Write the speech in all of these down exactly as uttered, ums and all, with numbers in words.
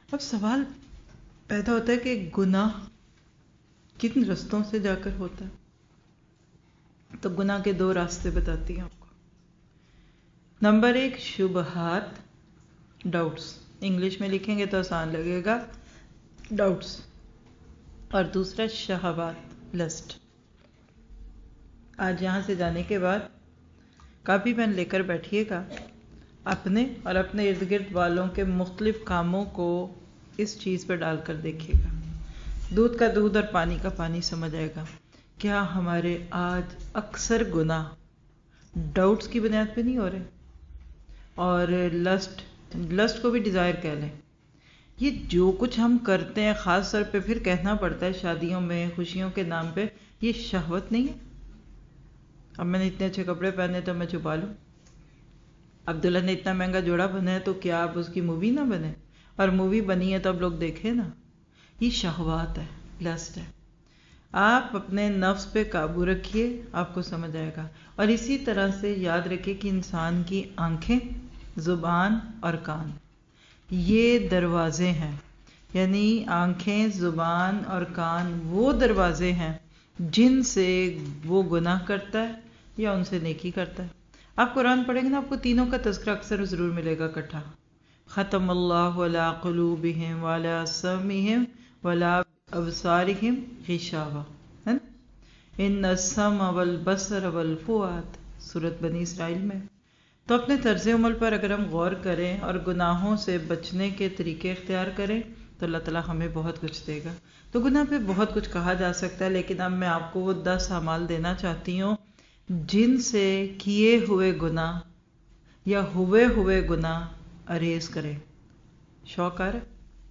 اب سوال پیدا ہوتا ہے کہ گناہ کن رستوں سے جا کر ہوتا ہے؟ تو گناہ کے دو راستے بتاتی ہیں آپ کو۔ نمبر ایک، شبہات، ڈاؤٹس، انگلش میں لکھیں گے تو آسان لگے گا، ڈاؤٹس، اور دوسرا شہوات، لسٹ۔ آج یہاں سے جانے کے بعد کاپی پین لے کر بیٹھیے گا، اپنے اور اپنے ارد گرد والوں کے مختلف کاموں کو اس چیز پر ڈال کر دیکھیے گا، دودھ کا دودھ اور پانی کا پانی سمجھ آئے گا۔ کیا ہمارے آج اکثر گناہ ڈاؤٹس کی بنیاد پہ نہیں ہو رہے؟ اور لسٹ، لسٹ کو بھی ڈیزائر کہہ لیں، یہ جو کچھ ہم کرتے ہیں، خاص طور پہ پھر کہنا پڑتا ہے شادیوں میں، خوشیوں کے نام پہ، یہ شہوت نہیں ہے؟ اب میں نے اتنے اچھے کپڑے پہنے تو میں چھپا لوں، اب دلہن نے اتنا مہنگا جوڑا بنا ہے تو کیا اب اس کی مووی نہ بنے؟ اور مووی بنی ہے تو اب لوگ دیکھیں نا۔ یہ شہوات ہے، لسٹ ہے۔ آپ اپنے نفس پہ قابو رکھیے، آپ کو سمجھ آئے گا۔ اور اسی طرح سے یاد رکھیے کہ انسان کی آنکھیں، زبان اور کان یہ دروازے ہیں، یعنی آنکھیں، زبان اور کان وہ دروازے ہیں جن سے وہ گناہ کرتا ہے یا ان سے نیکی کرتا ہے۔ آپ قرآن پڑھیں گے نا، آپ کو تینوں کا تذکرہ اکثر ضرور ملے گا اکٹھا۔ ختم اللہ علی قلوبہم وعلی سمعہم وعلی ابصارہم غشاوہ، ہے نا؟ ان السمع والبصر والفؤاد، سورۃ بنی اسرائیل میں۔ تو اپنے طرز عمل پر اگر ہم غور کریں اور گناہوں سے بچنے کے طریقے اختیار کریں تو اللہ تعالیٰ ہمیں بہت کچھ دے گا۔ تو گناہ پہ بہت کچھ کہا جا سکتا ہے، لیکن اب میں آپ کو وہ دس اعمال دینا چاہتی ہوں جن سے کیے ہوئے گناہ یا ہوئے ہوئے گناہ اریز کریں۔ شوق آ رہا ہے؟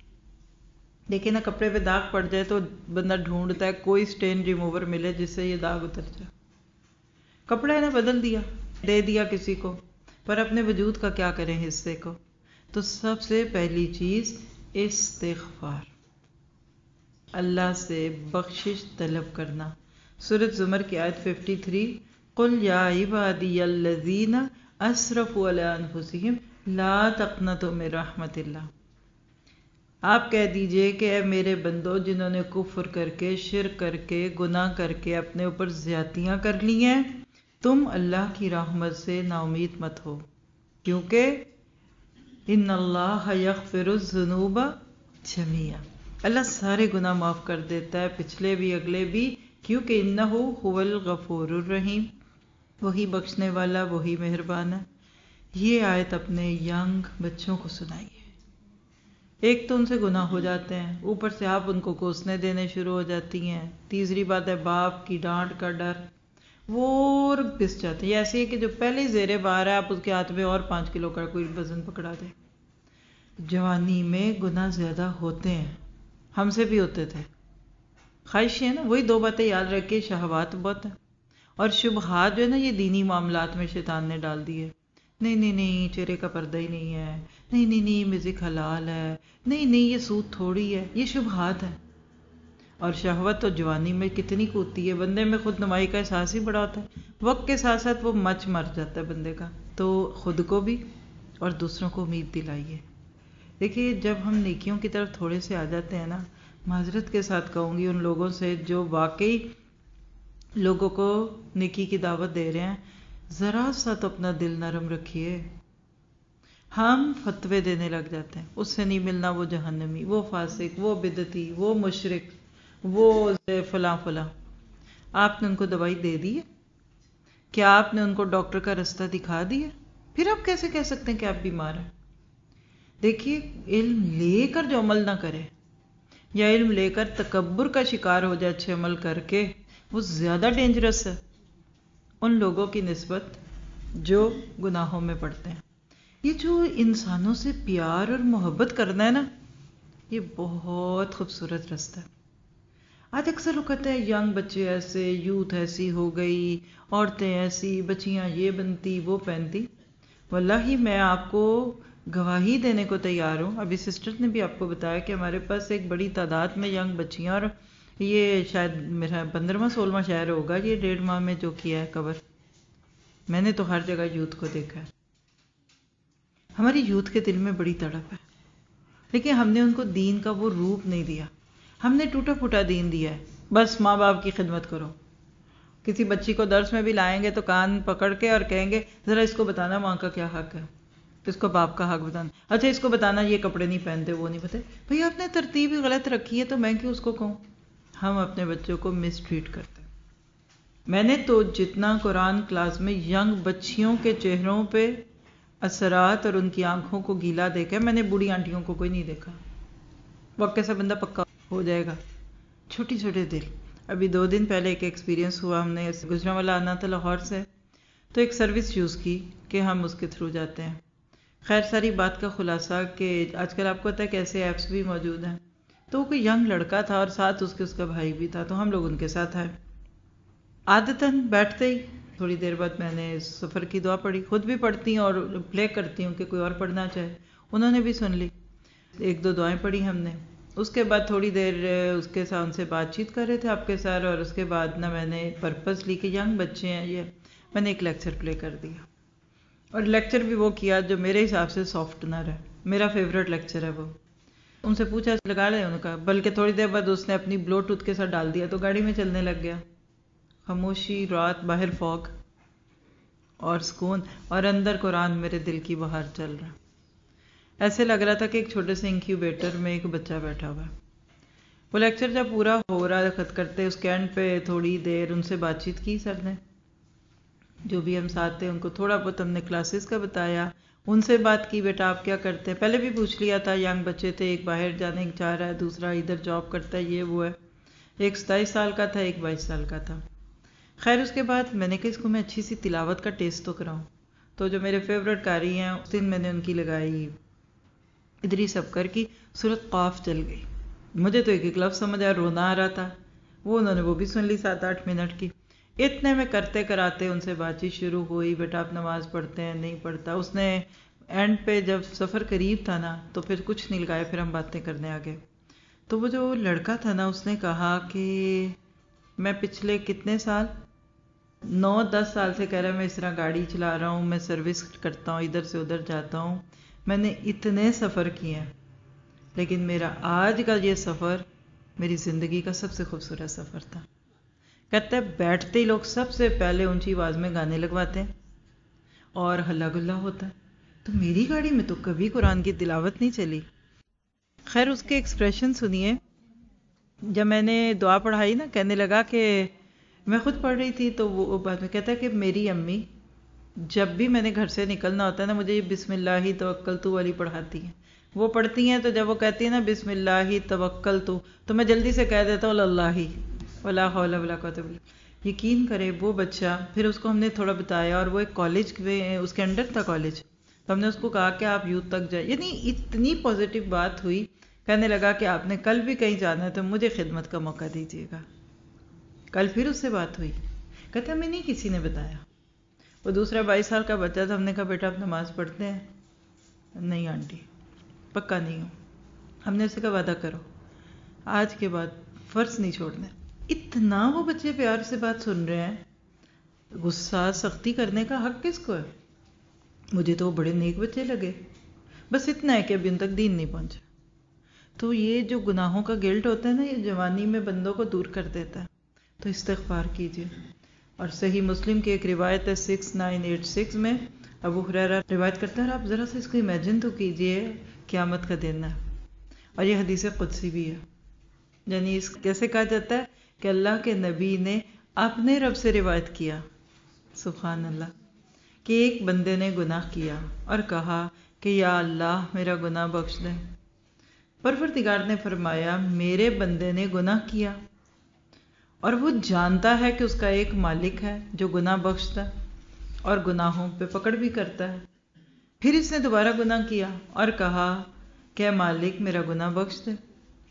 دیکھیں نا، کپڑے پہ داغ پڑ جائے تو بندہ ڈھونڈتا ہے کوئی سٹین ریموور ملے جس سے یہ داغ اتر جائے۔ کپڑا ہے نا، بدل دیا، دے دیا کسی کو، پر اپنے وجود کا کیا کریں حصے کو؟ تو سب سے پہلی چیز استغفار، اللہ سے بخشش طلب کرنا۔ سورۃ زمر کی آیت ترپن، قل یا عبادی الذین اسرفوا علی انفسہم لا تقنطوا من رحمت اللہ۔ آپ کہہ دیجئے کہ اے میرے بندو جنہوں نے کفر کر کے، شرک کر کے، گناہ کر کے اپنے اوپر زیادتیاں کر لی ہیں، تم اللہ کی رحمت سے نا امید مت ہو، کیونکہ ان اللہ یغفر الذنوب جمیعا، اللہ سارے گناہ معاف کر دیتا ہے، پچھلے بھی اگلے بھی، کیونکہ انہ هو الغفور الرحیم، وہی بخشنے والا، وہی مہربان ہے۔ یہ آیت اپنے ینگ بچوں کو سنائیے۔ ایک تو ان سے گناہ ہو جاتے ہیں، اوپر سے آپ ان کو کوسنے دینے شروع ہو جاتی ہیں، تیسری بات ہے باپ کی ڈانٹ کا ڈر، وہ اور پس جاتے ہیں۔ یہ ایسی ہے کہ جو پہلے ہی زیر بار ہے، آپ اس کے ہاتھ میں اور پانچ کلو کا کوئی وزن پکڑا دیں۔ جوانی میں گناہ زیادہ ہوتے ہیں، ہم سے بھی ہوتے تھے، خواہش ہے نا، وہی دو باتیں یاد رکھے، شہوات بہت ہے، اور شبہات جو ہے نا، یہ دینی معاملات میں شیطان نے ڈال دی ہے۔ نہیں نہیں نہیں، چہرے کا پردہ ہی نہیں ہے، نہیں نہیں نہیں، میوزک حلال ہے، نہیں نہیں، یہ سود تھوڑی ہے، یہ شبہات ہے۔ اور شہوت تو جوانی میں کتنی کودتی ہے، بندے میں خود نمائی کا احساس ہی بڑا ہوتا ہے، وقت کے ساتھ ساتھ وہ مچ مر جاتا ہے بندے کا۔ تو خود کو بھی اور دوسروں کو امید دلائیے۔ دیکھیے، جب ہم نیکیوں کی طرف تھوڑے سے آ جاتے ہیں نا، معذرت کے ساتھ کہوں گی ان لوگوں سے جو واقعی لوگوں کو نیکی کی دعوت دے رہے ہیں، ذرا سا تو اپنا دل نرم رکھیے۔ ہم فتوے دینے لگ جاتے ہیں، اس سے نہیں ملنا وہ جہنمی، وہ فاسق، وہ بدعتی، وہ مشرک، وہ فلاں فلاں۔ آپ نے ان کو دوائی دے دی ہے؟ کیا آپ نے ان کو ڈاکٹر کا رستہ دکھا دیا؟ پھر آپ کیسے کہہ سکتے ہیں کہ آپ بیمار ہیں؟ دیکھیے، علم لے کر جو عمل نہ کرے، یا علم لے کر تکبر کا شکار ہو جائے اچھے عمل کر کے، وہ زیادہ ڈینجرس ہے ان لوگوں کی نسبت جو گناہوں میں پڑتے ہیں۔ یہ جو انسانوں سے پیار اور محبت کرنا ہے نا، یہ بہت خوبصورت رستہ ہے۔ آج اکثر لوگ کہتے ہیں ینگ بچے ایسے، یوتھ ایسی ہو گئی، عورتیں ایسی، بچیاں یہ بنتی وہ پہنتی۔ واللہ میں آپ کو گواہی دینے کو تیار ہوں، ابھی سسٹر نے بھی آپ کو بتایا کہ ہمارے پاس ایک بڑی تعداد میں ینگ بچیاں، اور یہ شاید میرا پندرہواں سولہواں شہر ہوگا یہ ڈیڑھ ماہ میں جو کیا ہے کور۔ میں نے تو ہر جگہ یوتھ کو دیکھا ہے۔ ہماری یوتھ کے دل میں بڑی تڑپ ہے، لیکن ہم نے ان کو دین کا وہ روپ نہیں دیا. ہم نے ٹوٹا پھوٹا دین دیا ہے. بس ماں باپ کی خدمت کرو. کسی بچی کو درس میں بھی لائیں گے تو کان پکڑ کے اور کہیں گے ذرا اس کو بتانا ماں کا کیا حق ہے, اس کو باپ کا حق بتانا. اچھا اس کو بتانا یہ کپڑے نہیں پہنتے, وہ نہیں پتہ. بھئی آپ نے ترتیب ہی غلط رکھی ہے تو میں کیوں اس کو کہوں. ہم اپنے بچوں کو مس ٹریٹ کرتے ہیں. میں نے تو جتنا قرآن کلاس میں ینگ بچیوں کے چہروں پہ اثرات اور ان کی آنکھوں کو گیلا دیکھا ہے, میں نے بوڑھی آنٹیوں کو کوئی نہیں دیکھا. واقعہ سے بندہ پکا ہو جائے گا. چھوٹی چھوٹے دل. ابھی دو دن پہلے ایک ایکسپیرینس ہوا, ہم نے گجرا والا آنا تھا لاہور سے, تو ایک سروس یوز کی کہ ہم اس کے تھرو جاتے ہیں. خیر ساری بات کا خلاصہ کہ آج کل آپ کو پتہ ہے کیسے ایپس بھی موجود ہیں. تو وہ کوئی ینگ لڑکا تھا اور ساتھ اس کے اس کا بھائی بھی تھا, تو ہم لوگ ان کے ساتھ آئے. عادتاً بیٹھتے ہی تھوڑی دیر بعد میں نے سفر کی دعا پڑھی. خود بھی پڑھتی ہوں اور پلے کرتی ہوں کہ کوئی اور پڑھنا چاہے. انہوں نے بھی سن لی. ایک دو دعائیں پڑھی ہم نے. اس کے بعد تھوڑی دیر اس کے ساتھ ان سے بات چیت کر رہے تھے آپ کے سر, اور اس کے بعد نا میں نے پرپس لی کہ ینگ بچے ہیں یہ, میں نے ایک لیکچر پلے کر دیا. اور لیکچر بھی وہ کیا جو میرے حساب سے سافٹنر ہے, میرا فیوریٹ لیکچر ہے وہ. ان سے پوچھا لگا لیں, ان کا بلکہ تھوڑی دیر بعد اس نے اپنی بلو ٹوتھ کے ساتھ ڈال دیا تو گاڑی میں چلنے لگ گیا. خاموشی, رات, باہر فوگ اور سکون, اور اندر قرآن میرے دل کی بہار چل رہا. ایسے لگ رہا تھا کہ ایک چھوٹے سے انکیوبیٹر میں ایک بچہ بیٹھا ہوا ہے. وہ لیکچر جب پورا ہو رہا خط کرتے اس کے اینڈ پہ تھوڑی دیر ان سے بات چیت کی سر نے, جو بھی ہم ساتھ تھے ان کو تھوڑا بہت ہم نے کلاسز کا بتایا. ان سے بات کی بیٹا آپ کیا کرتے ہیں, پہلے بھی پوچھ لیا تھا. ینگ بچے تھے, ایک باہر جانے چاہ رہا ہے, دوسرا ادھر جاب کرتا ہے, یہ وہ ہے. ایک ستائیس سال کا تھا, ایک بائیس سال کا تھا. خیر اس کے بعد میں نے کہا اس کو میں اچھی سی تلاوت کا ٹیسٹ تو کراؤں. تو جو میرے فیوریٹ قاری ہیں اس دن میں نے ان کی لگائی ادری سبکر کی سورۃ قاف. چل گئی. مجھے تو ایک ایک لفظ سمجھ آیا, رونا آ رہا تھا. وہ انہوں نے وہ بھی سن لی سات آٹھ منٹ کی. اتنے میں کرتے کراتے ان سے بات چیت شروع ہوئی, بیٹا آپ نماز پڑھتے ہیں, نہیں پڑھتا. اس نے اینڈ پہ جب سفر قریب تھا نا تو پھر کچھ نہیں لگایا, پھر ہم باتیں کرنے آگے. تو وہ جو لڑکا تھا نا اس نے کہا کہ میں پچھلے کتنے سال نو دس سال سے کہہ رہا ہے میں اس طرح گاڑی چلا رہا ہوں, میں سروس کرتا ہوں, ادھر سے ادھر جاتا ہوں, میں نے اتنے سفر کیے ہیں, لیکن میرا آج کا یہ سفر میری زندگی کا سب سے خوبصورت سفر تھا. کہتا ہے بیٹھتے ہی لوگ سب سے پہلے اونچی آواز میں گانے لگواتے ہیں اور ہلا گلا ہوتا ہے, تو میری گاڑی میں تو کبھی قرآن کی تلاوت نہیں چلی. خیر اس کے ایکسپریشن سنیے. جب میں نے دعا پڑھائی نا, کہنے لگا کہ میں خود پڑھ رہی تھی تو وہ بعد میں کہتا ہے کہ میری امی جب بھی میں نے گھر سے نکلنا ہوتا ہے نا مجھے بسم اللہ توکلت والی پڑھاتی ہیں. وہ پڑھتی ہیں تو جب وہ کہتی ہیں نا بسم اللہ توکلت تو میں جلدی سے کہہ دیتا ہوں اللہ ولا حول ولا قوت الا باللہ. یقین کرے وہ بچہ, پھر اس کو ہم نے تھوڑا بتایا, اور وہ ایک کالج میں اس کے انڈر تھا کالج, تو ہم نے اس کو کہا کہ آپ یوتھ تک جائیں. یعنی اتنی پازیٹیو بات ہوئی. کہنے لگا کہ آپ نے کل بھی کہیں جانا ہے تو مجھے خدمت کا موقع دیجیے گا. کل پھر اس سے بات ہوئی, کہتا میں نہیں کسی نے بتایا. وہ دوسرا بائیس سال کا بچہ تھا. ہم نے کہا بیٹا آپ نماز پڑھتے ہیں؟ نہیں آنٹی, پکا نہیں ہوں. ہم نے اسے کہا وعدہ کرو آج کے بعد فرض نہیں چھوڑنا. اتنا وہ بچے پیار سے بات سن رہے ہیں. غصہ سختی کرنے کا حق کس کو ہے؟ مجھے تو وہ بڑے نیک بچے لگے. بس اتنا ہے کہ ابھی ان تک دین نہیں پہنچا. تو یہ جو گناہوں کا گلٹ ہوتا ہے نا, یہ جوانی میں بندوں کو دور کر دیتا ہے. تو استغفار کیجیے. اور صحیح مسلم کی ایک روایت ہے سکس نائن ایٹ سکس میں ابو ہریرہ روایت کرتا ہے, آپ ذرا سے اس کو امیجن تو کیجیے قیامت کا دن ہے, اور یہ حدیث قدسی بھی ہے. یعنی اس کیسے کہا جاتا ہے کہ اللہ کے نبی نے اپنے رب سے روایت کیا, سبحان اللہ, کہ ایک بندے نے گناہ کیا اور کہا کہ یا اللہ میرا گناہ بخش دے. پروردگار نے فرمایا میرے بندے نے گناہ کیا اور وہ جانتا ہے کہ اس کا ایک مالک ہے جو گناہ بخشتا ہے اور گناہوں پہ پکڑ بھی کرتا ہے. پھر اس نے دوبارہ گناہ کیا اور کہا کہ اے مالک میرا گناہ بخش دے.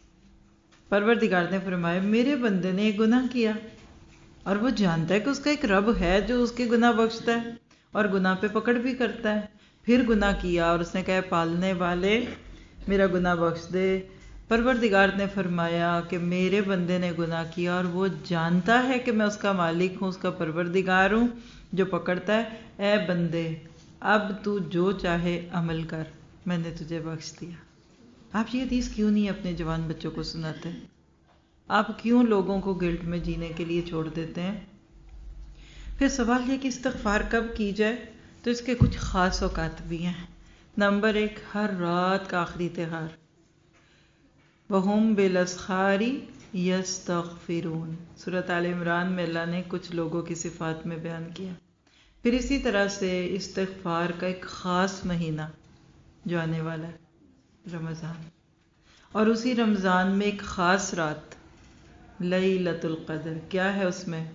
پروردگار نے فرمایا میرے بندے نے گناہ کیا اور وہ جانتا ہے کہ اس کا ایک رب ہے جو اس کے گناہ بخشتا ہے اور گناہ پہ پکڑ بھی کرتا ہے. پھر گناہ کیا اور اس نے کہا پالنے والے میرا گناہ بخش دے. پروردگار نے فرمایا کہ میرے بندے نے گناہ کیا اور وہ جانتا ہے کہ میں اس کا مالک ہوں, اس کا پروردگار ہوں جو پکڑتا ہے. اے بندے اب تو جو چاہے عمل کر, میں نے تجھے بخش دیا. آپ یہ حدیث کیوں نہیں اپنے جوان بچوں کو سناتے؟ آپ کیوں لوگوں کو گلٹ میں جینے کے لیے چھوڑ دیتے ہیں؟ پھر سوال یہ کہ استغفار کب کی جائے، تو اس کے کچھ خاص اوقات بھی ہیں۔ نمبر ایک، ہر رات کا آخری تہار، وَهُمْ بِالْأَسْحَارِ يَسْتَغْفِرُونَ، سورۃ آل عمران میں اللہ نے کچھ لوگوں کی صفات میں بیان کیا۔ پھر اسی طرح سے استغفار کا ایک خاص مہینہ جو آنے والا ہے، رمضان، اور اسی رمضان میں ایک خاص رات لیلۃ القدر، کیا ہے اس میں؟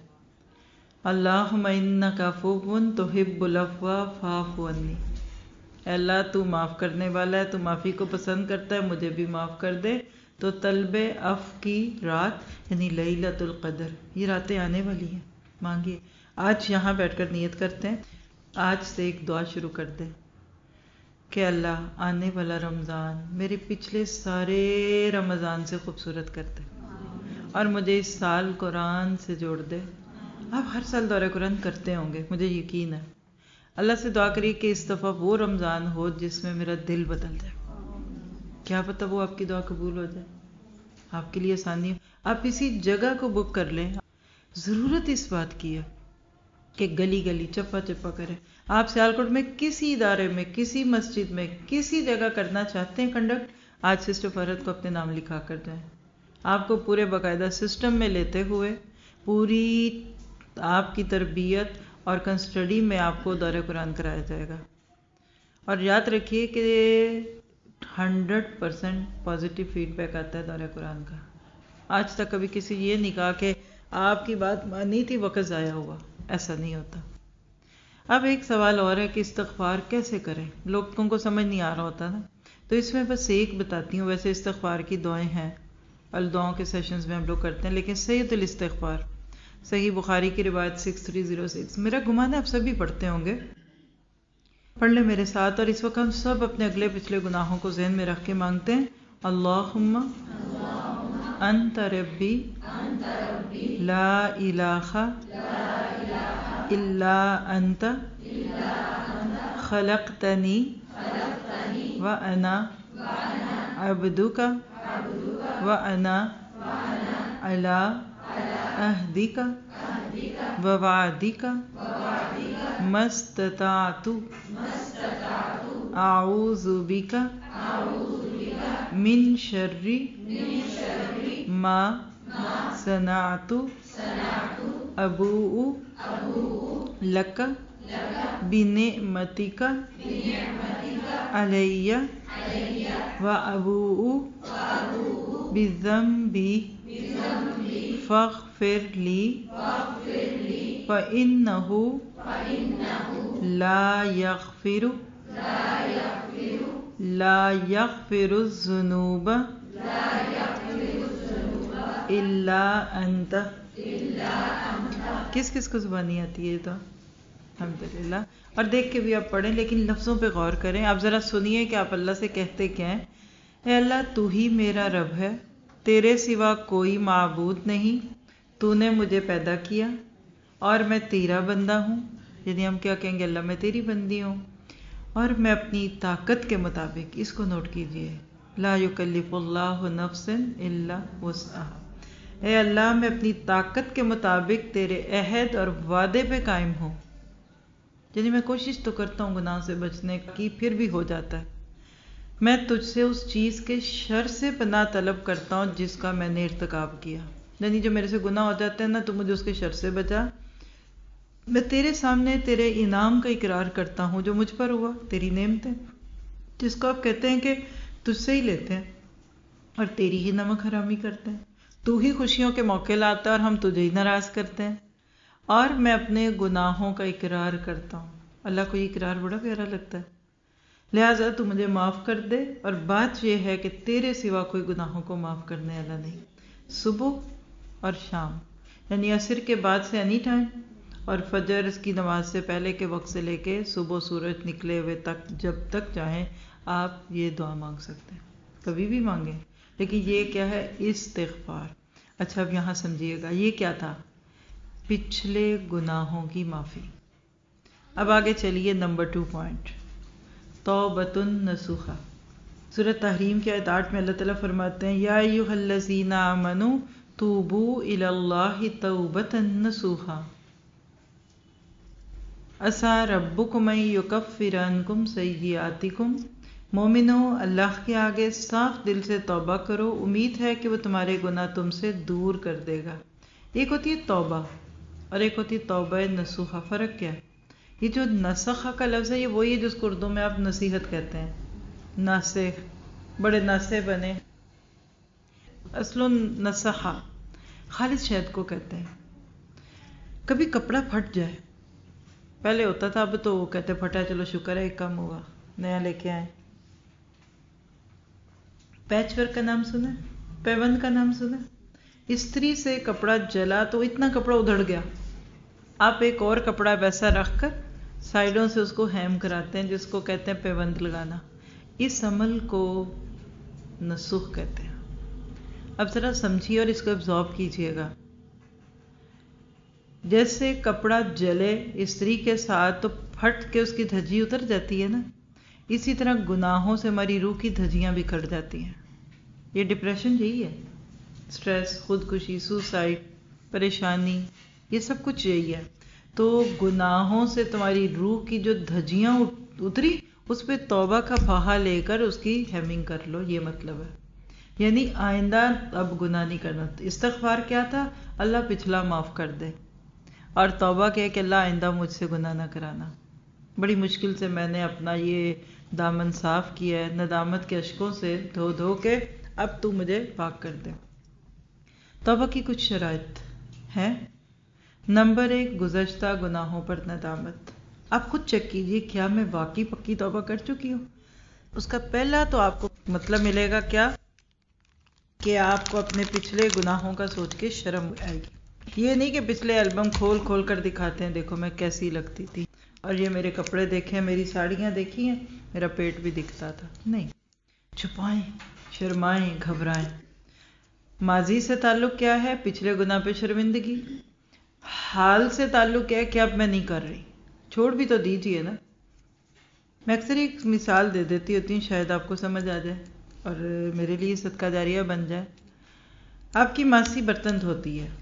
اللہم انک عفو تحب العفو فاعف عنی، اے اللہ تو معاف کرنے والا ہے، تو معافی کو پسند کرتا ہے، مجھے بھی معاف کر دے۔ تو طلب عفو کی رات یعنی لیلۃ القدر، یہ راتیں آنے والی ہیں، مانگیے۔ آج یہاں بیٹھ کر نیت کرتے ہیں، آج سے ایک دعا شروع کر دیں کہ اللہ آنے والا رمضان میرے پچھلے سارے رمضان سے خوبصورت کر دے اور مجھے اس سال قرآن سے جوڑ دے۔ آپ ہر سال دورہ قرآن کرتے ہوں گے، مجھے یقین ہے۔ اللہ سے دعا کریے کہ اس دفعہ وہ رمضان ہو جس میں میرا دل بدل جائے، کیا پتہ وہ آپ کی دعا قبول ہو جائے، آپ کے لیے آسانی ہو۔ آپ اسی جگہ کو بک کر لیں، ضرورت اس بات کی ہے کہ گلی گلی چپا چپا کریں۔ آپ سیالکوٹ میں کسی ادارے میں، کسی مسجد میں، کسی جگہ کرنا چاہتے ہیں کنڈکٹ، آج سسٹر فرحت کو اپنے نام لکھا کر جائیں۔ آپ کو پورے باقاعدہ سسٹم میں لیتے ہوئے پوری آپ کی تربیت اور کنسٹڈی میں آپ کو دورہ قرآن کرایا جائے گا۔ اور یاد رکھیے کہ hundred percent positive feedback آتا ہے دورہ قرآن کا۔ آج تک کبھی کسی یہ نہیں کہا کہ آپ کی بات مانی تھی وقت ضائع ہوا، ایسا نہیں ہوتا۔ اب ایک سوال اور ہے کہ استغفار کیسے کریں، لوگوں کو سمجھ نہیں آ رہا ہوتا نا، تو اس میں بس ایک بتاتی ہوں۔ ویسے استغفار کی دعائیں ہیں، الدعاؤں کے سیشنز میں ہم لوگ کرتے ہیں، لیکن سید الاستغفار صحیح بخاری کی روایت سکس تھری زیرو سکس، میرا گمان ہے آپ سبھی پڑھتے ہوں گے، پڑھ لیں میرے ساتھ۔ اور اس وقت ہم سب اپنے اگلے پچھلے گناہوں کو ذہن میں رکھ کے مانگتے ہیں، اللہم انت ربی لا الہ الا انت خلقتنی وانا عبدک وانا علی عہدک ووعدک ما استطعت اعوذ بک من شر ما صنعت ابوء لک بنعمتک علی وابوء بذنبی فاغفر لی فإنہ لا یغفر لا یغفر الذنوب الا انت۔ کس کس کو زبانی آتی ہے تو الحمدللہ، اور دیکھ کے بھی آپ پڑھیں، لیکن لفظوں پہ غور کریں۔ آپ ذرا سنیے کہ آپ اللہ سے کہتے کیا ہیں۔ اے اللہ تو ہی میرا رب ہے، تیرے سوا کوئی معبود نہیں، تو نے مجھے پیدا کیا اور میں تیرا بندہ ہوں، یعنی ہم کیا کہیں گے، اللہ میں تیری بندی ہوں، اور میں اپنی طاقت کے مطابق، اس کو نوٹ کیجئے، لا یکلف اللہ نفسا الا وسعہا، اے اللہ میں اپنی طاقت کے مطابق تیرے عہد اور وعدے پہ قائم ہوں، یعنی میں کوشش تو کرتا ہوں گناہ سے بچنے کی، پھر بھی ہو جاتا ہے۔ میں تجھ سے اس چیز کے شر سے پناہ طلب کرتا ہوں جس کا میں نے ارتکاب کیا، یعنی جو میرے سے گناہ ہو جاتے ہیں نا، تو مجھے اس کے شر سے بچا۔ میں تیرے سامنے تیرے انعام کا اقرار کرتا ہوں جو مجھ پر ہوا، تیری نعمتیں، جس کو آپ کہتے ہیں کہ تجھ سے ہی لیتے ہیں اور تیری ہی نمک حرامی کرتے ہیں، تو ہی خوشیوں کے موقع لاتا ہے اور ہم تجھے ہی ناراض کرتے ہیں، اور میں اپنے گناہوں کا اقرار کرتا ہوں۔ اللہ کو یہ اقرار بڑا پیارا لگتا ہے، لہٰذا تو مجھے معاف کر دے۔ اور بات یہ ہے کہ تیرے سوا کوئی گناہوں کو معاف کرنے والا نہیں۔ صبح اور شام، یعنی عصر کے بعد سے اینی ٹائم، اور فجر کی نماز سے پہلے کے وقت سے لے کے صبح سورج نکلے ہوئے تک، جب تک چاہیں آپ یہ دعا مانگ سکتے ہیں، کبھی بھی مانگیں، لیکن یہ کیا ہے؟ استغفار۔ اچھا اب یہاں سمجھیے گا، یہ کیا تھا؟ پچھلے گناہوں کی معافی۔ اب آگے چلیے نمبر ٹو پوائنٹ، توبۃ نصوحہ، سورۃ تحریم کے آیت آٹھ میں اللہ تعالیٰ فرماتے ہیں یا ایھا الذین آمنوا توبوا الی اللہ توبۃ نصوحا عسیٰ ربکم ان یکفر عنکم سیئاتکم، مومنو اللہ کے آگے صاف دل سے توبہ کرو، امید ہے کہ وہ تمہارے گناہ تم سے دور کر دے گا۔ ایک ہوتی ہے توبہ اور ایک ہوتی ہے توبہ نصوحہ۔ فرق کیا ہے؟ یہ جو نسخہ کا لفظ ہے یہ وہی ہے جس کو اردو میں آپ نصیحت کہتے ہیں، ناسخ، بڑے ناسے بنے۔ اصل نسخہ خالص شہد کو کہتے ہیں۔ کبھی کپڑا پھٹ جائے، پہلے ہوتا تھا، اب تو وہ کہتے پھٹا چلو شکر ہے ایک کم ہوا، نیا لے کے آئے۔ پیچ ورک کا نام سنا ہے؟ پیوند کا نام سنا ہے؟ استری سے کپڑا جلا تو اتنا کپڑا ادھڑ گیا، آپ ایک اور کپڑا ویسا رکھ کر سائڈوں سے اس کو ہیم کراتے ہیں، جس کو کہتے ہیں پیوند لگانا۔ اس عمل کو نسخ کہتے ہیں۔ اب ذرا سمجھیے اور اس کو ابزارب کیجیے گا۔ جیسے کپڑا جلے استری کے ساتھ تو پھٹ کے اس کی دھجی اتر جاتی ہے نا، اسی طرح گناہوں سے ہماری روح کی دھجیاں بھی کٹ جاتی ہیں۔ یہ ڈپریشن یہی ہے، سٹریس، خودکشی، سوسائڈ، پریشانی، یہ سب کچھ یہی ہے۔ تو گناہوں سے تمہاری روح کی جو دھجیاں اتری، اس پہ توبہ کا پھاہا لے کر اس کی ہیمنگ کر لو، یہ مطلب ہے۔ یعنی آئندہ اب گناہ نہیں کرنا۔ استغفار کیا تھا؟ اللہ پچھلا معاف کر دے، اور توبہ کیا کہ اللہ آئندہ مجھ سے گناہ نہ کرانا۔ بڑی مشکل سے میں نے اپنا یہ دامن صاف کیا ہے، ندامت کے اشکوں سے دھو دھو کے، اب تو مجھے پاک کر دے۔ توبہ کی کچھ شرائط ہیں۔ نمبر ایک، گزشتہ گناہوں پر ندامت۔ آپ خود چیک کیجئے کیا میں واقعی پکی توبہ کر چکی ہوں؟ اس کا پہلا تو آپ کو مطلب ملے گا کیا کہ آپ کو اپنے پچھلے گناہوں کا سوچ کے شرم آئے گی۔ یہ نہیں کہ پچھلے البم کھول کھول کر دکھاتے ہیں دیکھو میں کیسی لگتی تھی، اور یہ میرے کپڑے دیکھیں، میری ساڑیاں دیکھی ہیں، میرا پیٹ بھی دکھتا تھا۔ نہیں، چھپائیں، شرمائیں، گھبرائیں۔ ماضی سے تعلق کیا ہے؟ پچھلے گناہ پہ شرمندگی۔ حال سے تعلق کیا ہے کہ اب میں نہیں کر رہی، چھوڑ بھی تو دیجئے نا۔ میں اکثر ایک مثال دے دیتی ہوتی ہوں، شاید آپ کو سمجھ آ جائے اور میرے لیے صدقہ جاریہ بن جائے۔ آپ کی ماسی برتن دھوتی ہے،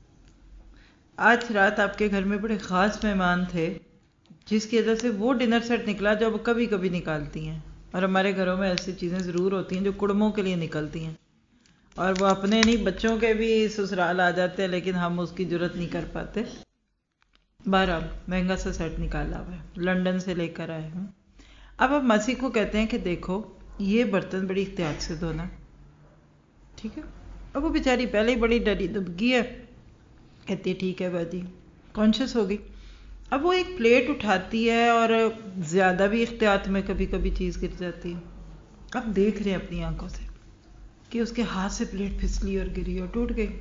آج رات آپ کے گھر میں بڑے خاص مہمان تھے، جس کی وجہ سے وہ ڈنر سیٹ نکلا جو وہ کبھی کبھی نکالتی ہیں، اور ہمارے گھروں میں ایسی چیزیں ضرور ہوتی ہیں جو کڑموں کے لیے نکلتی ہیں، اور وہ اپنے نہیں بچوں کے بھی سسرال آ جاتے ہیں، لیکن ہم اس کی جرت نہیں کر پاتے۔ بہرحال مہنگا سا سیٹ نکالا ہوا ہے، لنڈن سے لے کر آئے ہوں۔ اب اب ماسی کو کہتے ہیں کہ دیکھو یہ برتن بڑی احتیاط سے دھونا، ٹھیک ہے؟ اب وہ بیچاری پہلے ہی بڑی ڈری دبکی ہے، کہتی ہے ٹھیک ہے باجی، کانشیس ہوگی۔ اب وہ ایک پلیٹ اٹھاتی ہے اور زیادہ بھی احتیاط میں کبھی کبھی چیز گر جاتی ہے۔ اب دیکھ رہے ہیں اپنی آنکھوں سے کہ اس کے ہاتھ سے پلیٹ پھسلی اور گری اور ٹوٹ گئی۔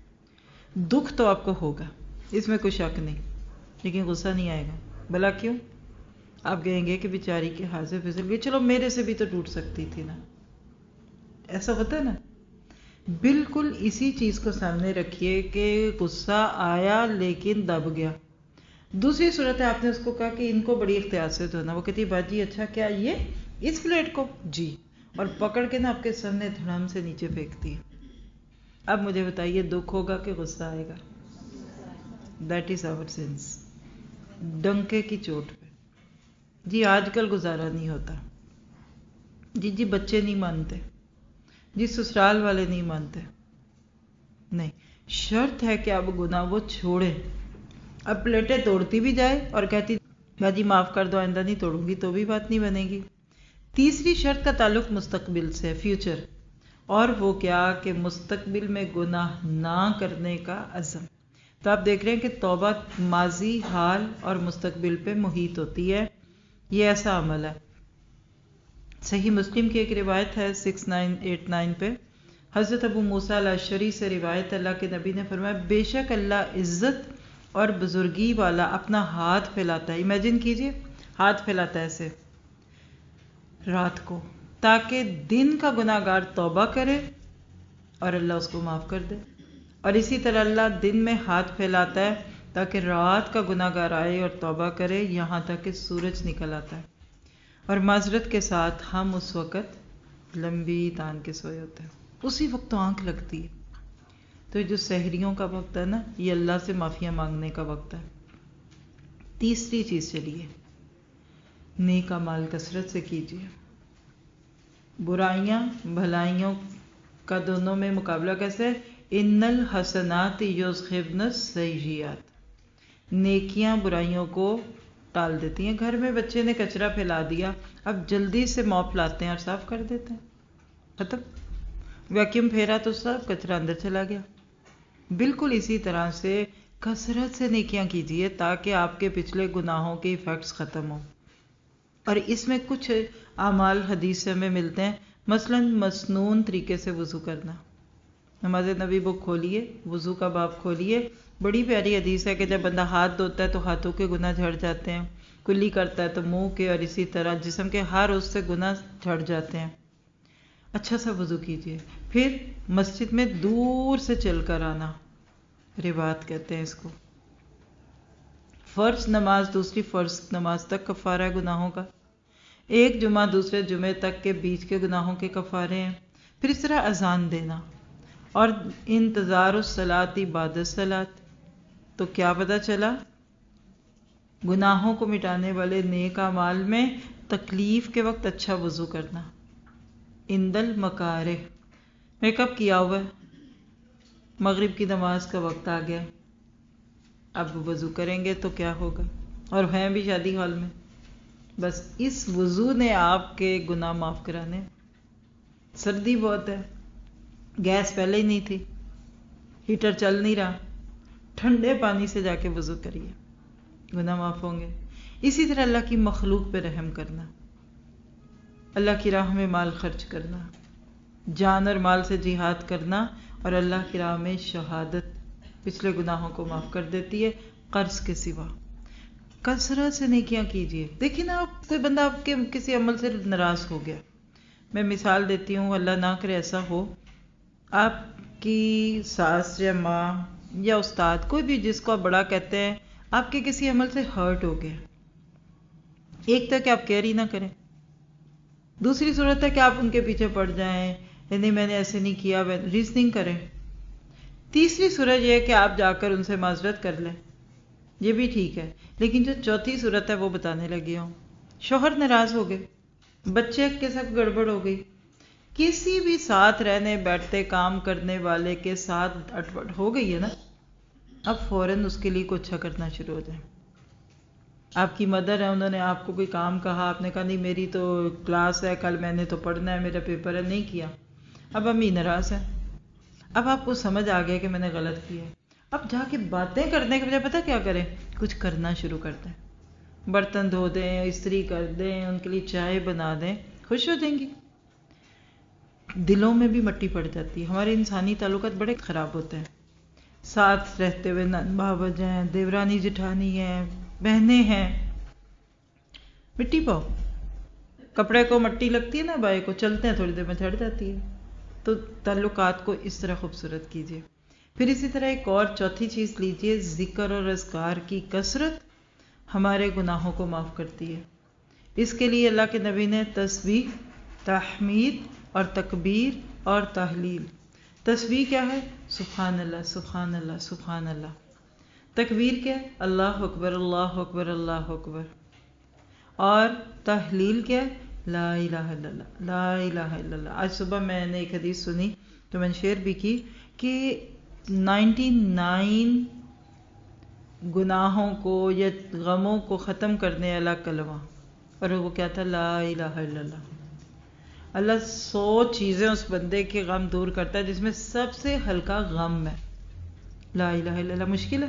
دکھ تو آپ کو ہوگا، اس میں کوئی شک نہیں، لیکن غصہ نہیں آئے گا۔ بھلا کیوں؟ آپ کہیں گے کہ بیچاری کے ہاتھ سے پھسل گئی، چلو میرے سے بھی تو ٹوٹ سکتی تھی نا۔ ایسا ہوتا ہے نا؟ بالکل اسی چیز کو سامنے رکھیے کہ غصہ آیا لیکن دب گیا۔ دوسری صورت ہے آپ نے اس کو کہا کہ ان کو بڑی احتیاط سے دھونا، وہ کہتی باجی اچھا کیا یہ اس پلیٹ کو؟ جی، اور پکڑ کے نا آپ کے سامنے دھڑام سے نیچے پھینکتی ہے۔ اب مجھے بتائیے دکھ ہوگا کہ غصہ آئے گا؟ دیٹ از آور سینس، ڈنکے کی چوٹ پہ۔ جی آج کل گزارا نہیں ہوتا، جی جی بچے نہیں مانتے، جی سسرال والے نہیں مانتے، نہیں، شرط ہے کہ اب گناہ وہ چھوڑے۔ اب پلیٹیں توڑتی بھی جائے اور کہتی باجی معاف کر دو، آئندہ نہیں توڑوں گی، تو بھی بات نہیں بنے گی۔ تیسری شرط کا تعلق مستقبل سے، فیوچر، اور وہ کیا کہ مستقبل میں گناہ نہ کرنے کا عزم۔ تو آپ دیکھ رہے ہیں کہ توبہ ماضی، حال اور مستقبل پہ محیط ہوتی ہے، یہ ایسا عمل ہے۔ صحیح مسلم کی ایک روایت ہے سکس نائن ایٹ نائن پہ، حضرت ابو موسیٰ الاشعری سے روایت، اللہ کے نبی نے فرمایا بے شک اللہ عزت اور بزرگی والا اپنا ہاتھ پھیلاتا ہے، امیجن کیجئے ہاتھ پھیلاتا ہے ایسے رات کو، تاکہ دن کا گناہ گار توبہ کرے اور اللہ اس کو معاف کر دے، اور اسی طرح اللہ دن میں ہاتھ پھیلاتا ہے تاکہ رات کا گناہ گار آئے اور توبہ کرے یہاں تک کہ سورج نکل آتا ہے، اور معذرت کے ساتھ ہم اس وقت لمبی تان کے سوئے ہوتے ہیں، اسی وقت تو آنکھ لگتی ہے. تو جو سحریوں کا وقت ہے نا، یہ اللہ سے معافیاں مانگنے کا وقت ہے. تیسری چیز چلیے، نیک اعمال کثرت سے کیجیے. برائیاں بھلائیوں کا دونوں میں مقابلہ کیسے ہے؟ ان الحسنات یذہبن السیئات. نیکیاں برائیوں کو ٹال دیتی ہیں. گھر میں بچے نے کچرا پھیلا دیا، اب جلدی سے موپ لاتے ہیں اور صاف کر دیتے ہیں، ختم. ویکیوم پھیرا تو سب کچرا اندر چلا گیا. بالکل اسی طرح سے کثرت سے نیکیاں کیجیے تاکہ آپ کے پچھلے گناہوں کے ایفیکٹس ختم ہوں. اور اس میں کچھ اعمال حدیث سے ہمیں ملتے ہیں، مثلا مسنون طریقے سے وضو کرنا. نماز نبی بک کھولیے، وضو کا باب کھولیے، بڑی پیاری حدیث ہے کہ جب بندہ ہاتھ دھوتا ہے تو ہاتھوں کے گناہ جھڑ جاتے ہیں، کلی کرتا ہے تو منہ کے، اور اسی طرح جسم کے ہر اس سے گناہ جھڑ جاتے ہیں. اچھا سا وضو کیجیے. پھر مسجد میں دور سے چل کر آنا، رباط کہتے ہیں اس کو. فرض نماز دوسری فرض نماز تک کفارہ ہے گناہوں کا. ایک جمعہ دوسرے جمعے تک کے بیچ کے گناہوں کے کفارے ہیں. پھر اس طرح اذان دینا اور انتظار الصلاۃ بعد الصلاۃ. تو کیا پتہ چلا؟ گناہوں کو مٹانے والے نیک اعمال میں تکلیف کے وقت اچھا وضو کرنا. عند المکارہ. میک اپ کیا ہوا ہے، مغرب کی نماز کا وقت آ گیا، اب وضو کریں گے تو کیا ہوگا؟ اور ہیں بھی شادی ہال میں. بس اس وضو نے آپ کے گناہ معاف کرانے. سردی بہت ہے، گیس پہلے ہی نہیں تھی، ہیٹر چل نہیں رہا، ٹھنڈے پانی سے جا کے وضو کریے، گناہ معاف ہوں گے. اسی طرح اللہ کی مخلوق پہ رحم کرنا، اللہ کی راہ میں مال خرچ کرنا، جان اور مال سے جہاد کرنا، اور اللہ کی راہ میں شہادت پچھلے گناہوں کو معاف کر دیتی ہے قرض کے سوا. کثرت سے نیکیاں کیجیے. دیکھیں نا، آپ کوئی بندہ آپ کے کسی عمل سے ناراض ہو گیا، میں مثال دیتی ہوں، اللہ نہ کرے ایسا ہو، آپ کی ساس یا ماں یا استاد، کوئی بھی جس کو آپ بڑا کہتے ہیں، آپ کے کسی عمل سے ہرٹ ہو گیا. ایک تو کہ آپ کیئر ہی نہ کریں، دوسری صورت ہے کہ آپ ان کے پیچھے پڑ جائیں، نہیں میں نے ایسے نہیں کیا، ریزننگ کریں. تیسری صورت یہ ہے کہ آپ جا کر ان سے معذرت کر لیں، یہ بھی ٹھیک ہے. لیکن جو چوتھی صورت ہے وہ بتانے لگی ہوں. شوہر ناراض ہو گئے، بچے کے ساتھ گڑبڑ ہو گئی، کسی بھی ساتھ رہنے بیٹھتے کام کرنے والے کے ساتھ اٹپٹ ہو گئی ہے نا، اب فوراً اس کے لیے کچھ اچھا کرنا شروع ہو جائیں. آپ کی مدر ہے، انہوں نے آپ کو کوئی کام کہا، آپ نے کہا نہیں میری تو کلاس ہے کل، میں نے تو پڑھنا ہے، میرا پیپر ہے، نہیں کیا. اب امی ناراض ہے، اب آپ کو سمجھ آ گیا کہ میں نے غلط کیا. اب جا کے باتیں کرنے کے بجائے پتہ کیا کریں، کچھ کرنا شروع کر دیں. برتن دھو دیں، استری کر دیں، ان کے لیے چائے بنا دیں، خوش ہو جائیں گی. دلوں میں بھی مٹی پڑ جاتی ہے. ہمارے انسانی تعلقات بڑے خراب ہوتے ہیں. ساتھ رہتے ہوئے بھاوج ہیں، دیورانی جٹھانی ہیں، بہنیں ہیں، مٹی پاؤ. کپڑے کو مٹی لگتی ہے نا بھائی کو، چلتے ہیں تھوڑی دیر میں جھڑ جاتی ہے. تو تعلقات کو اس طرح خوبصورت کیجیے. پھر اسی طرح ایک اور چوتھی چیز لیجیے، ذکر اور اذکار کی کثرت ہمارے گناہوں کو معاف کرتی ہے. اس کے لیے اللہ کے نبی نے تسبیح، تحمید اور تکبیر اور تحلیل. تسبیح کیا ہے؟ سبحان اللہ سبحان اللہ سبحان اللہ. تکبیر کیا ہے؟ اللہ اکبر اللہ اکبر اللہ اکبر. اور تحلیل کیا ہے؟ لا الہ الا اللہ لا الہ الا اللہ. آج صبح میں نے ایک حدیث سنی تو میں نے شیئر بھی کی کہ نائنٹی نائن گناہوں کو یا غموں کو ختم کرنے والا کلمہ، اور وہ کیا تھا؟ لا الہ الا اللہ. اللہ سو چیزیں اس بندے کے غم دور کرتا ہے، جس میں سب سے ہلکا غم ہے. لا الہ الا اللہ مشکل ہے،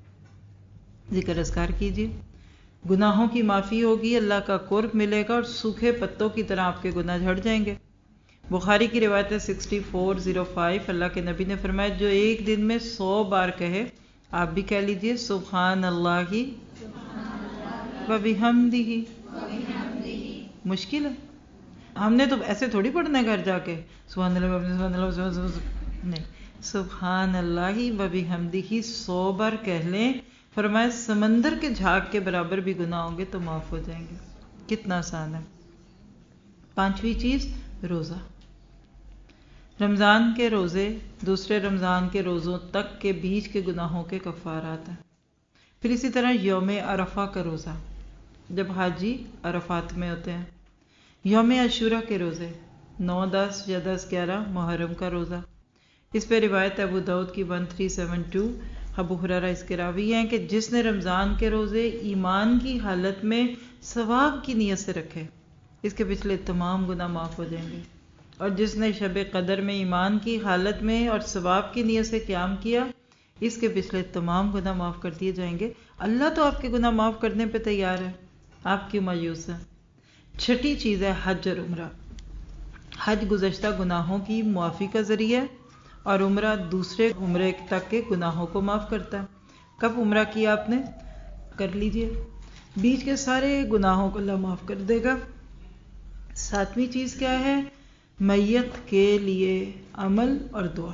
ذکر اذکار کیجیے، گناہوں کی معافی ہوگی، اللہ کا قرب ملے گا، اور سوکھے پتوں کی طرح آپ کے گناہ جھڑ جائیں گے. بخاری کی روایت ہے سکسٹی فور زیرو فائیو، اللہ کے نبی نے فرمایا جو ایک دن میں سو بار کہے، آپ بھی کہہ لیجئے سبحان اللہ و بحمدہ. مشکل ہے، ہم نے تو ایسے تھوڑی پڑھنا ہے گھر جا کے سبحان اللہ سبحان اللہ سبحان اللہ، نہیں، سبحان اللہ و بحمدہ سو بار کہہ لیں. فرمایا سمندر کے جھاگ کے برابر بھی گناہ ہوں گے تو معاف ہو جائیں گے. کتنا آسان ہے. پانچویں چیز روزہ. رمضان کے روزے دوسرے رمضان کے روزوں تک کے بیچ کے گناہوں کے کفارات ہیں۔ پھر اسی طرح یوم عرفہ کا روزہ جب حاجی عرفات میں ہوتے ہیں، یوم عاشورہ کے روزے نو دس یا دس گیارہ محرم کا روزہ، اس پہ روایت ابو داؤد کی تیرہ سو بہتر، ابو ہریرہ اس کے راوی ہیں کہ جس نے رمضان کے روزے ایمان کی حالت میں ثواب کی نیت سے رکھے اس کے پچھلے تمام گناہ معاف ہو جائیں گے، اور جس نے شب قدر میں ایمان کی حالت میں اور ثواب کی نیت سے قیام کیا اس کے پچھلے تمام گناہ معاف کر دیے جائیں گے۔ اللہ تو آپ کے گناہ معاف کرنے پہ تیار ہے، آپ کیوں مایوس ہیں؟ چھٹی چیز ہے حج اور عمرہ۔ حج گزشتہ گناہوں کی معافی کا ذریعہ ہے اور عمرہ دوسرے عمرے تک کے گناہوں کو معاف کرتا ہے۔ کب عمرہ کیا آپ نے؟ کر لیجئے، بیچ کے سارے گناہوں کو اللہ معاف کر دے گا۔ ساتویں چیز کیا ہے؟ میت کے لیے عمل اور دعا۔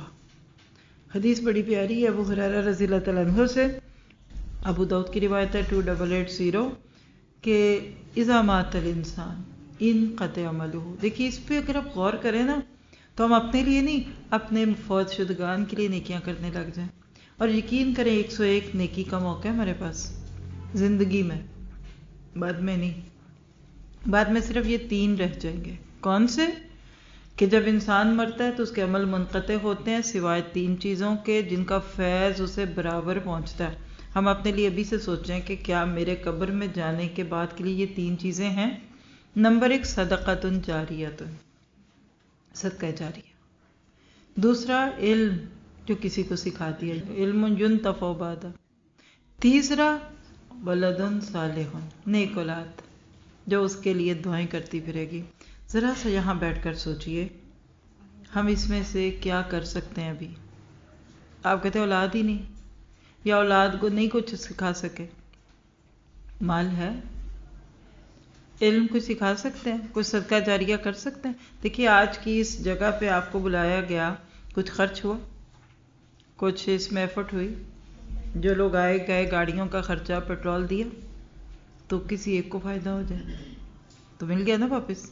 حدیث بڑی پیاری ہے ابو ہریرہ رضی اللہ تعالیٰ عنہ سے، ابو داؤد کی روایت ہے دو اٹھا ایٹ صفر کہ اذا مات الانسان انقطع عملہ۔ دیکھیے اس پہ اگر آپ غور کریں نا تو ہم اپنے لیے نہیں، اپنے فوت شدگان کے لیے نیکیاں کرنے لگ جائیں، اور یقین کریں ایک سو ایک نیکی کا موقع ہے ہمارے پاس زندگی میں، بعد میں نہیں، بعد میں صرف یہ تین رہ جائیں گے۔ کون سے؟ کہ جب انسان مرتا ہے تو اس کے عمل منقطع ہوتے ہیں سوائے تین چیزوں کے جن کا فیض اسے برابر پہنچتا ہے۔ ہم اپنے لیے ابھی سے سوچیں کہ کیا میرے قبر میں جانے کے بعد کے لیے یہ تین چیزیں ہیں؟ نمبر ایک صدقۃ جاریۃ، صدقہ جاریہ۔ دوسرا علم جو کسی کو سکھا دیا، علم ینتفع بعدہ۔ تیسرا ولد صالح، نیک اولاد جو اس کے لیے دعائیں کرتی پھرے گی۔ ذرا سا یہاں بیٹھ کر سوچئے ہم اس میں سے کیا کر سکتے ہیں ابھی؟ آپ کہتے ہیں اولاد ہی نہیں، یا اولاد کو نہیں کچھ سکھا سکے، مال ہے، علم کچھ سکھا سکتے ہیں، کچھ صدقہ جاریہ کر سکتے ہیں۔ دیکھیے آج کی اس جگہ پہ آپ کو بلایا گیا، کچھ خرچ ہوا، کچھ اس میں ایفرٹ ہوئی، جو لوگ آئے گئے گاڑیوں کا خرچہ پیٹرول دیا تو کسی ایک کو فائدہ ہو جائے تو مل گیا نا واپس۔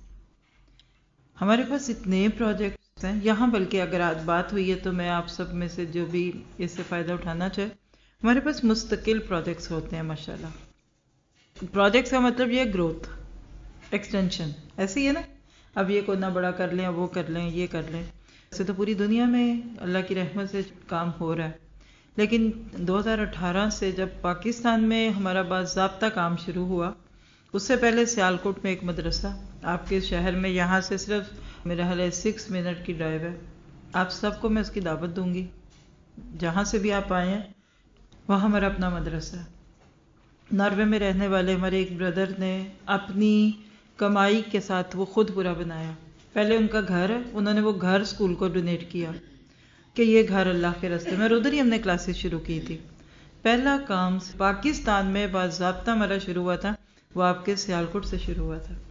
ہمارے پاس اتنے پروجیکٹس ہیں یہاں، بلکہ اگر آج بات ہوئی ہے تو میں آپ سب میں سے جو بھی اس سے فائدہ اٹھانا چاہے، ہمارے پاس مستقل پروجیکٹس ہوتے ہیں ماشاءاللہ۔ پروجیکٹس کا مطلب یہ گروتھ، ایکسٹینشن، ایسے ہی ہے نا، اب یہ کو نہ بڑا کر لیں، وہ کر لیں، یہ کر لیں۔ ایسے تو پوری دنیا میں اللہ کی رحمت سے کام ہو رہا ہے، لیکن دو ہزار اٹھارہ سے جب پاکستان میں ہمارا باضابطہ کام شروع ہوا، اس سے پہلے سیالکوٹ میں ایک مدرسہ آپ کے شہر میں، یہاں سے صرف میرا حال ہے سکس منٹ کی ڈرائیو ہے، آپ سب کو میں اس کی دعوت دوں گی، جہاں سے بھی آپ آئے ہیں وہاں ہمارا اپنا مدرسہ ہے۔ ناروے میں رہنے والے ہمارے ایک بردر نے اپنی کمائی کے ساتھ وہ خود پورا بنایا، پہلے ان کا گھر ہے، انہوں نے وہ گھر اسکول کو ڈونیٹ کیا کہ یہ گھر اللہ کے راستے میں، اور ادھر ہی ہم نے کلاسز شروع کی تھی۔ پہلا کام پاکستان میں باضابطہ ہمارا شروع ہوا تھا وہ آپ کے سیالکوٹ سے شروع ہوا تھا۔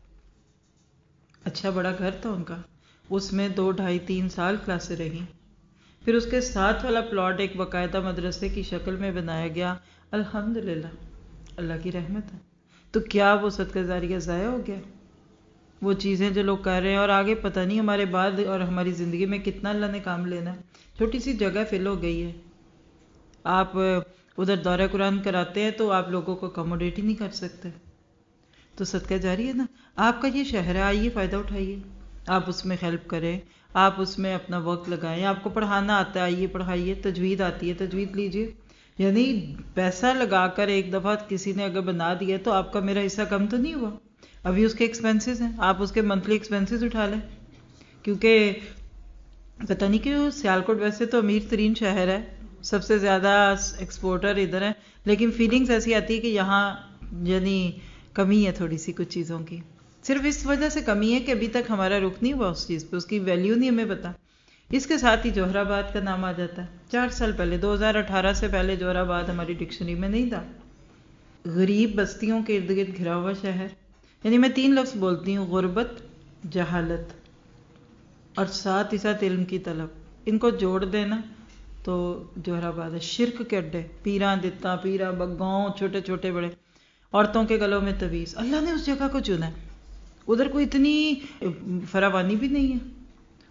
اچھا بڑا گھر تھا ان کا، اس میں دو ڈھائی تین سال کلاسیں رہیں، پھر اس کے ساتھ والا پلاٹ ایک باقاعدہ مدرسے کی شکل میں بنایا گیا۔ الحمدللہ اللہ کی رحمت ہے۔ تو کیا وہ صدقہ جاریہ ضائع ہو گیا؟ وہ چیزیں جو لوگ کر رہے ہیں، اور آگے پتہ نہیں ہمارے بعد اور ہماری زندگی میں کتنا اللہ نے کام لینا ہے۔ چھوٹی سی جگہ فل ہو گئی ہے، آپ ادھر دورہ قرآن کراتے ہیں تو آپ لوگوں کو اکوموڈیٹ ہی نہیں کر سکتے، تو صدقہ جاری ہے نا۔ آپ کا یہ شہر ہے، آئیے فائدہ اٹھائیے، آپ اس میں ہیلپ کریں، آپ اس میں اپنا وقت لگائیں، آپ کو پڑھانا آتا ہے آئیے پڑھائیے، تجوید آتی ہے تجوید لیجیے۔ یعنی پیسہ لگا کر ایک دفعہ کسی نے اگر بنا دیا تو آپ کا میرا حصہ کم تو نہیں ہوا، ابھی اس کے ایکسپینسز ہیں، آپ اس کے منتھلی ایکسپینسز اٹھا لیں، کیونکہ پتہ نہیں کیوں سیالکوٹ ویسے تو امیر ترین شہر ہے، سب سے زیادہ ایکسپورٹر ادھر ہے، لیکن فیلنگز ایسی آتی ہے کہ یہاں یعنی کمی ہے تھوڑی سی کچھ چیزوں کی، صرف اس وجہ سے کمی ہے کہ ابھی تک ہمارا رخ نہیں ہوا اس چیز پہ، اس کی ویلیو نہیں ہمیں پتا۔ اس کے ساتھ ہی جوہر آباد کا نام آ جاتا ہے، چار سال پہلے دو ہزار اٹھارہ سے پہلے جوہر آباد ہماری ڈکشنری میں نہیں تھا۔ غریب بستیوں کے ارد گرد گھرا ہوا شہر، یعنی میں تین لفظ بولتی ہوں، غربت، جہالت اور ساتھ ہی ساتھ علم کی طلب، ان کو جوڑ دینا تو جوہر آباد ہے۔ شرک کے اڈے، پیراں دتا پیرا بگاؤں، چھوٹے چھوٹے بڑے، عورتوں کے گلوں میں تویز، اللہ نے اس جگہ کو چنا ہے، ادھر کوئی اتنی فراوانی بھی نہیں ہے،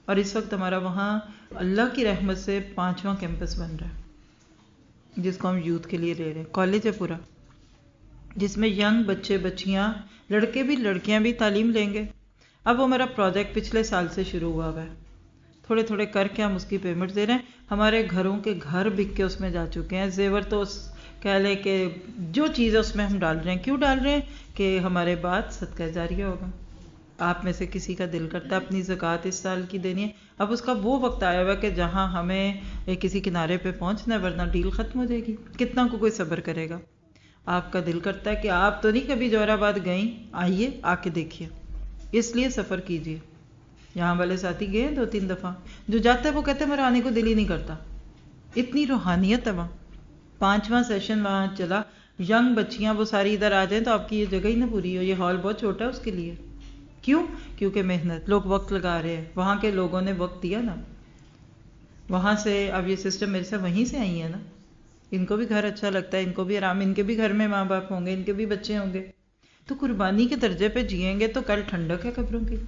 اور اس وقت ہمارا وہاں اللہ کی رحمت سے پانچواں کیمپس بن رہا ہے جس کو ہم یوتھ کے لیے لے رہے ہیں. کالج ہے پورا جس میں ینگ بچے بچیاں لڑکے بھی لڑکیاں بھی تعلیم لیں گے. اب وہ میرا پروجیکٹ پچھلے سال سے شروع ہوا ہوا ہے. تھوڑے تھوڑے کر کے ہم اس کی پیمنٹ دے رہے ہیں. ہمارے گھروں کے گھر بک کے اس میں جا چکے ہیں. زیور تو کہہ لیں کہ جو چیز ہے اس میں ہم ڈال رہے ہیں. کیوں ڈال رہے ہیں؟ کہ ہمارے بعد صدقہ جاریہ ہوگا. آپ میں سے کسی کا دل کرتا ہے اپنی زکوٰۃ اس سال کی دینی ہے. اب اس کا وہ وقت آیا ہوا کہ جہاں ہمیں کسی کنارے پہ پہنچنا ہے ورنہ ڈیل ختم ہو جائے گی. کتنا کو کوئی صبر کرے گا؟ آپ کا دل کرتا ہے کہ آپ تو نہیں کبھی جوہر آباد گئیں، آئیے آ کے دیکھیے. اس لیے سفر کیجیے. یہاں والے ساتھی گئے دو تین دفعہ، جو جاتا ہے وہ کہتے ہیں میرا آنے کو دل ہی نہیں کرتا. اتنی روحانیت ہے وہاں. پانچواں سیشن وہاں چلا. ینگ بچیاں وہ ساری ادھر آ جائیں تو آپ کی یہ جگہ ہی نہ پوری ہو. یہ ہال بہت چھوٹا ہے اس کے لیے. کیوں؟ کیونکہ محنت، لوگ وقت لگا رہے ہیں. وہاں کے لوگوں نے وقت دیا نا. وہاں سے اب یہ سسٹم میرے سے وہیں سے آئی ہیں نا. ان کو بھی گھر اچھا لگتا ہے، ان کو بھی آرام، ان کے بھی گھر میں ماں باپ ہوں گے، ان کے بھی بچے ہوں گے. تو قربانی کے درجے پہ جئیں گے تو کل ٹھنڈک ہے قبروں کی.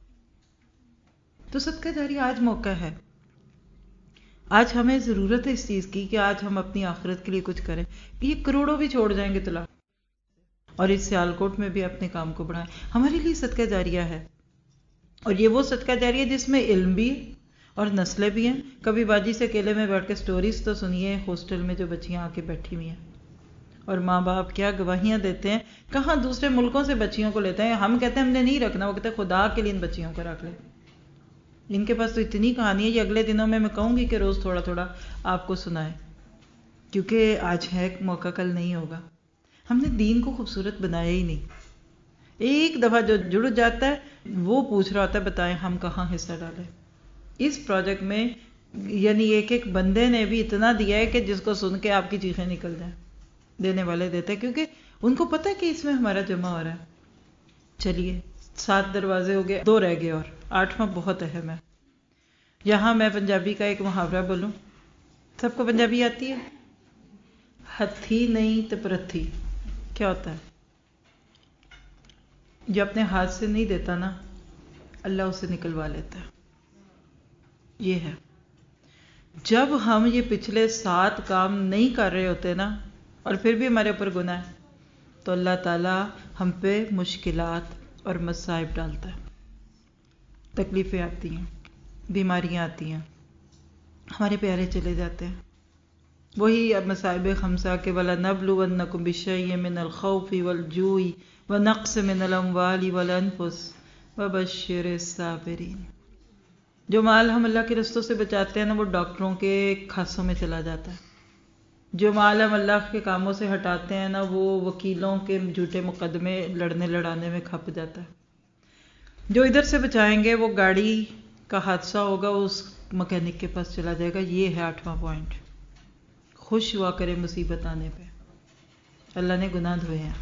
تو صدقہ جاری آج موقع ہے. آج ہمیں ضرورت ہے اس چیز کی کہ آج ہم اپنی آخرت کے لیے کچھ کریں. یہ کروڑوں بھی چھوڑ جائیں گے تو لاکھ. اور اس سیالکوٹ میں بھی اپنے کام کو بڑھائیں. ہمارے لیے صدقہ جاریہ ہے. اور یہ وہ صدقہ جاریہ ہے جس میں علم بھی اور نسلیں بھی ہیں. کبھی باجی سے اکیلے میں بیٹھ کے سٹوریز تو سنیے ہاسٹل میں جو بچیاں آ کے بیٹھی ہوئی ہیں اور ماں باپ کیا گواہیاں دیتے ہیں. کہاں دوسرے ملکوں سے بچیوں کو لیتے ہیں. ہم کہتے ہیں ہم نے نہیں رکھنا، وہ کہتے ہیں خدا کے لیے ان بچیوں کو رکھ لیں. ان کے پاس تو اتنی کہانی ہے. یہ اگلے دنوں میں میں کہوں گی کہ روز تھوڑا تھوڑا آپ کو سنائیں، کیونکہ آج ہے موقع، کل نہیں ہوگا. ہم نے دین کو خوبصورت بنایا ہی نہیں. ایک دفعہ جو جڑ جاتا ہے وہ پوچھ رہا ہوتا ہے بتائیں ہم کہاں حصہ ڈالیں. اس پروجیکٹ میں یعنی ایک ایک بندے نے بھی اتنا دیا ہے کہ جس کو سن کے آپ کی چیخیں نکل جائیں. دینے والے دیتے ہیں کیونکہ ان کو پتہ ہے کہ اس میں ہمارا جمع ہو رہا ہے. چلیے سات دروازے ہو گئے، دو رہ گئے اور آٹھواں بہت اہم ہے. یہاں میں پنجابی کا ایک محاورہ بولوں. سب کو پنجابی آتی ہے؟ ہتھی نہیں تو پرتھی. کیا ہوتا ہے؟ جو اپنے ہاتھ سے نہیں دیتا نا اللہ اسے نکلوا لیتا ہے. یہ ہے. جب ہم یہ پچھلے سات کام نہیں کر رہے ہوتے نا اور پھر بھی ہمارے اوپر گناہ ہے تو اللہ تعالیٰ ہم پہ مشکلات اور مصائب ڈالتا ہے. تکلیفیں آتی ہیں، بیماریاں آتی ہیں، ہمارے پیارے چلے جاتے ہیں. وہی اب مصائب خمسہ کے وَلَنَبْلُوَنَّكُمْ بِشَيْءٍ مِّنَ الْخَوْفِ وَالْجُوعِ وَنَقْصٍ مِّنَ الْأَمْوَالِ وَالْأَنفُسِ وَبَشِّرِ الصَّابِرِينَ. جو مال ہم اللہ کے رستوں سے بچاتے ہیں نا وہ ڈاکٹروں کے کھاسوں میں چلا جاتا ہے. جو مال ہم اللہ کے کاموں سے ہٹاتے ہیں نا وہ وکیلوں کے جھوٹے مقدمے لڑنے لڑانے میں کھپ جاتا ہے. جو ادھر سے بچائیں گے وہ گاڑی کا حادثہ ہوگا اس مکینک کے پاس چلا جائے گا. یہ ہے آٹھواں پوائنٹ. خوش ہوا کرے مصیبت آنے پہ. اللہ نے گناہ دھوئے ہیں.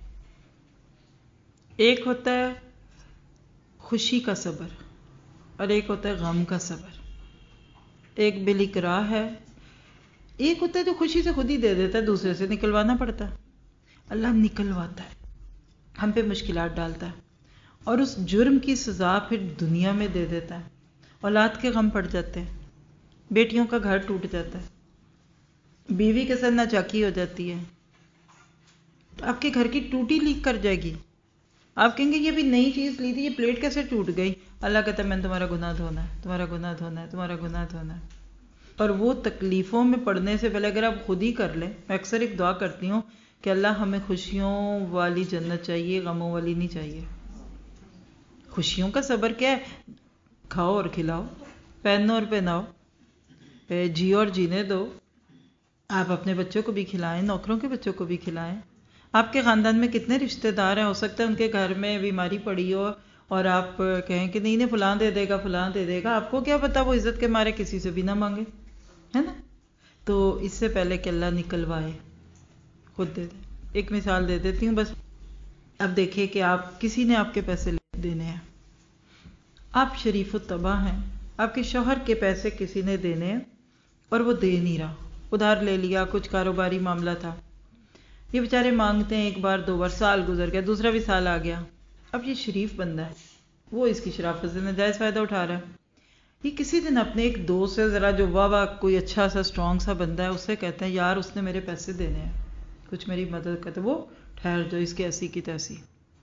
ایک ہوتا ہے خوشی کا صبر اور ایک ہوتا ہے غم کا صبر. ایک بالاکراہ ہے، ایک ہوتا ہے جو خوشی سے خود ہی دے دیتا ہے، دوسرے سے نکلوانا پڑتا ہے. اللہ نکلواتا ہے، ہم پہ مشکلات ڈالتا ہے اور اس جرم کی سزا پھر دنیا میں دے دیتا ہے. اولاد کے غم پڑ جاتے ہیں، بیٹیوں کا گھر ٹوٹ جاتا ہے، بیوی کے ساتھ ناچاکی ہو جاتی ہے، آپ کے گھر کی ٹوٹی لیک کر جائے گی. آپ کہیں گے یہ بھی نئی چیز لی تھی، یہ پلیٹ کیسے ٹوٹ گئی؟ اللہ کہتا ہے میں نے تمہارا گناہ دھونا ہے، تمہارا گناہ دھونا ہے، تمہارا گناہ دھونا ہے. اور وہ تکلیفوں میں پڑنے سے پہلے اگر آپ خود ہی کر لیں. میں اکثر ایک دعا کرتی ہوں کہ اللہ ہمیں خوشیوں والی جنت چاہیے، غموں والی نہیں چاہیے. خوشیوں کا صبر کیا ہے؟ کھاؤ اور کھلاؤ، پہنو اور پہناؤ، جیو اور جینے دو. آپ اپنے بچوں کو بھی کھلائیں، نوکروں کے بچوں کو بھی کھلائیں. آپ کے خاندان میں کتنے رشتہ دار ہیں، ہو سکتا ہے ان کے گھر میں بیماری پڑی ہو اور آپ کہیں کہ نہیں نہیں فلاں دے دے گا، فلاں دے دے گا. آپ کو کیا پتا وہ عزت کے مارے کسی سے بھی نہ مانگے، ہے نا؟ تو اس سے پہلے کہ اللہ نکلوائے خود دے دے. ایک مثال دے دیتی ہوں بس. اب دیکھیں کہ آپ کسی نے آپ کے پیسے دینے ہیں، آپ شریف الطبع ہیں، آپ کے شوہر کے پیسے کسی نے دینے ہیں اور وہ دے نہیں رہا، ادھار لے لیا، کچھ کاروباری معاملہ تھا. یہ بیچارے مانگتے ہیں ایک بار دو بار، سال گزر گیا، دوسرا بھی سال آ گیا. اب یہ شریف بندہ ہے، وہ اس کی شرافت سے ناجائز فائدہ اٹھا رہا ہے. یہ کسی دن اپنے ایک دوست سے ذرا جو واہ واہ کوئی اچھا سا اسٹرانگ سا بندہ ہے، اس سے کہتے ہیں یار اس نے میرے پیسے دینے ہیں، کچھ میری مدد کرتے، وہ ٹھہر جو اس کی ایسی کی تیسی،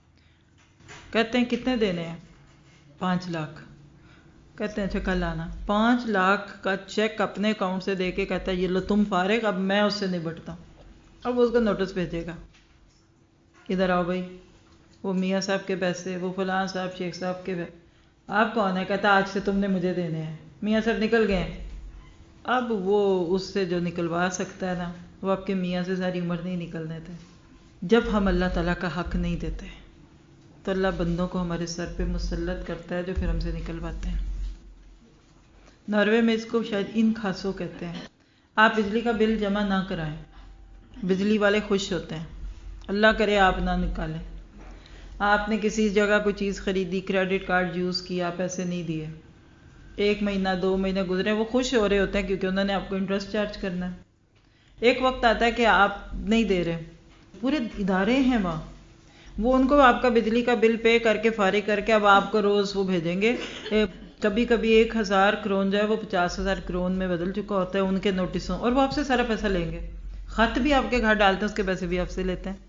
کہتے ہیں کتنے دینے ہیں؟ پانچ لاکھ کہتے ہیں اچھا کل آنا، پانچ لاکھ کا چیک اپنے اکاؤنٹ سے دے کے کہتا ہے یہ لو تم فارغ، اب میں اس سے نبٹتا ہوں، اب وہ اس کا نوٹس بھیجے گا ادھر آؤ بھائی، وہ میاں صاحب کے پیسے، وہ فلاں صاحب شیخ صاحب کے، آپ کون ہے؟ کہتا آج سے تم نے مجھے دینے ہیں، میاں صاحب نکل گئے ہیں، اب وہ اس سے جو نکلوا سکتا ہے نا، وہ آپ کے میاں سے ساری عمر نہیں نکلنے تھے۔ جب ہم اللہ تعالیٰ کا حق نہیں دیتے تو اللہ بندوں کو ہمارے سر پہ مسلط کرتا ہے جو پھر ہم سے نکلواتے ہیں۔ ناروے میں اس کو شاید ان خاصوں کہتے ہیں۔ آپ بجلی کا بل جمع نہ کرائیں، بجلی والے خوش ہوتے ہیں، اللہ کرے آپ نہ نکالیں۔ آپ نے کسی جگہ کوئی چیز خریدی، کریڈٹ کارڈ یوز کیا، پیسے نہیں دیے، ایک مہینہ دو مہینے گزرے، وہ خوش ہو رہے ہوتے ہیں کیونکہ انہوں نے آپ کو انٹرسٹ چارج کرنا ہے۔ ایک وقت آتا ہے کہ آپ نہیں دے رہے، پورے ادارے ہیں وہاں، وہ ان کو آپ کا بجلی کا بل پے کر کے فارغ کر کے اب آپ کو روز وہ بھیجیں گے، کبھی کبھی ایک ہزار کرون جو ہے وہ پچاس ہزار کرون میں بدل چکا ہوتا ہے ان کے نوٹسوں، اور وہ آپ سے سارا پیسہ لیں گے، خط بھی آپ کے گھر ڈالتے ہیں، اس کے پیسے بھی آپ سے لیتے ہیں۔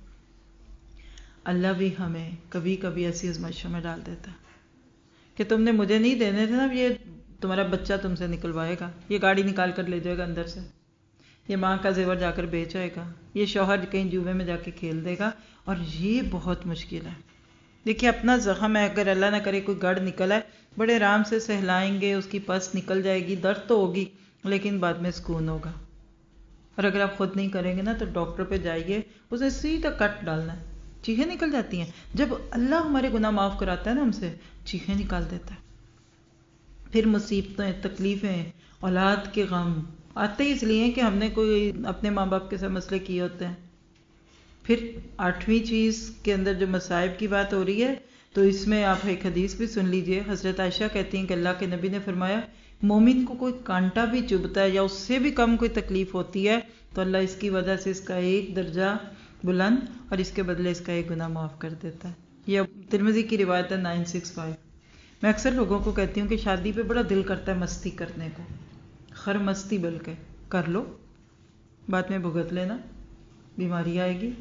اللہ بھی ہمیں کبھی کبھی ایسی آزمائشوں میں ڈال دیتا ہے کہ تم نے مجھے نہیں دینے تھے نا، یہ تمہارا بچہ تم سے نکلوائے گا، یہ گاڑی نکال کر لے جائے گا اندر سے، یہ ماں کا زیور جا کر بیچ آئے گا، یہ شوہر کہیں جوئے میں جا کے کھیل دے گا، اور یہ بہت مشکل ہے۔ دیکھیے اپنا زخم ہے، اگر اللہ نہ کرے کوئی گڑھ نکل ہے، بڑے آرام سے سہلائیں گے، اس کی پس نکل جائے گی، درد تو ہوگی لیکن بعد میں سکون ہوگا۔ اور اگر آپ خود نہیں کریں گے نا تو ڈاکٹر پہ جائیے، اسے سیدھا کٹ ڈالنا ہے، چیخیں نکل جاتی ہیں۔ جب اللہ ہمارے گناہ معاف کراتا ہے نا ہم سے، چیخیں نکال دیتا ہے۔ پھر مصیبتیں، تکلیفیں، اولاد کے غم آتے ہی اس لیے کہ ہم نے کوئی اپنے ماں باپ کے ساتھ مسئلے کیے ہوتے ہیں۔ پھر آٹھویں چیز کے اندر جو مصائب کی بات ہو رہی ہے تو اس میں آپ ایک حدیث بھی سن لیجئے۔ حضرت عائشہ کہتی ہیں کہ اللہ کے نبی نے فرمایا مومن کو کوئی کانٹا بھی چبھتا ہے یا اس سے بھی کم کوئی تکلیف ہوتی ہے تو اللہ اس کی وجہ سے اس کا ایک درجہ بلند اور اس کے بدلے اس کا ایک گناہ معاف کر دیتا ہے۔ یہ ترمذی کی روایت ہے نائن سکس فائیو۔ میں اکثر لوگوں کو کہتی ہوں کہ شادی پہ بڑا دل کرتا ہے مستی کرنے کو، خر مستی بلکہ کر لو، بعد میں بھگت لینا، بیماری آئے گی،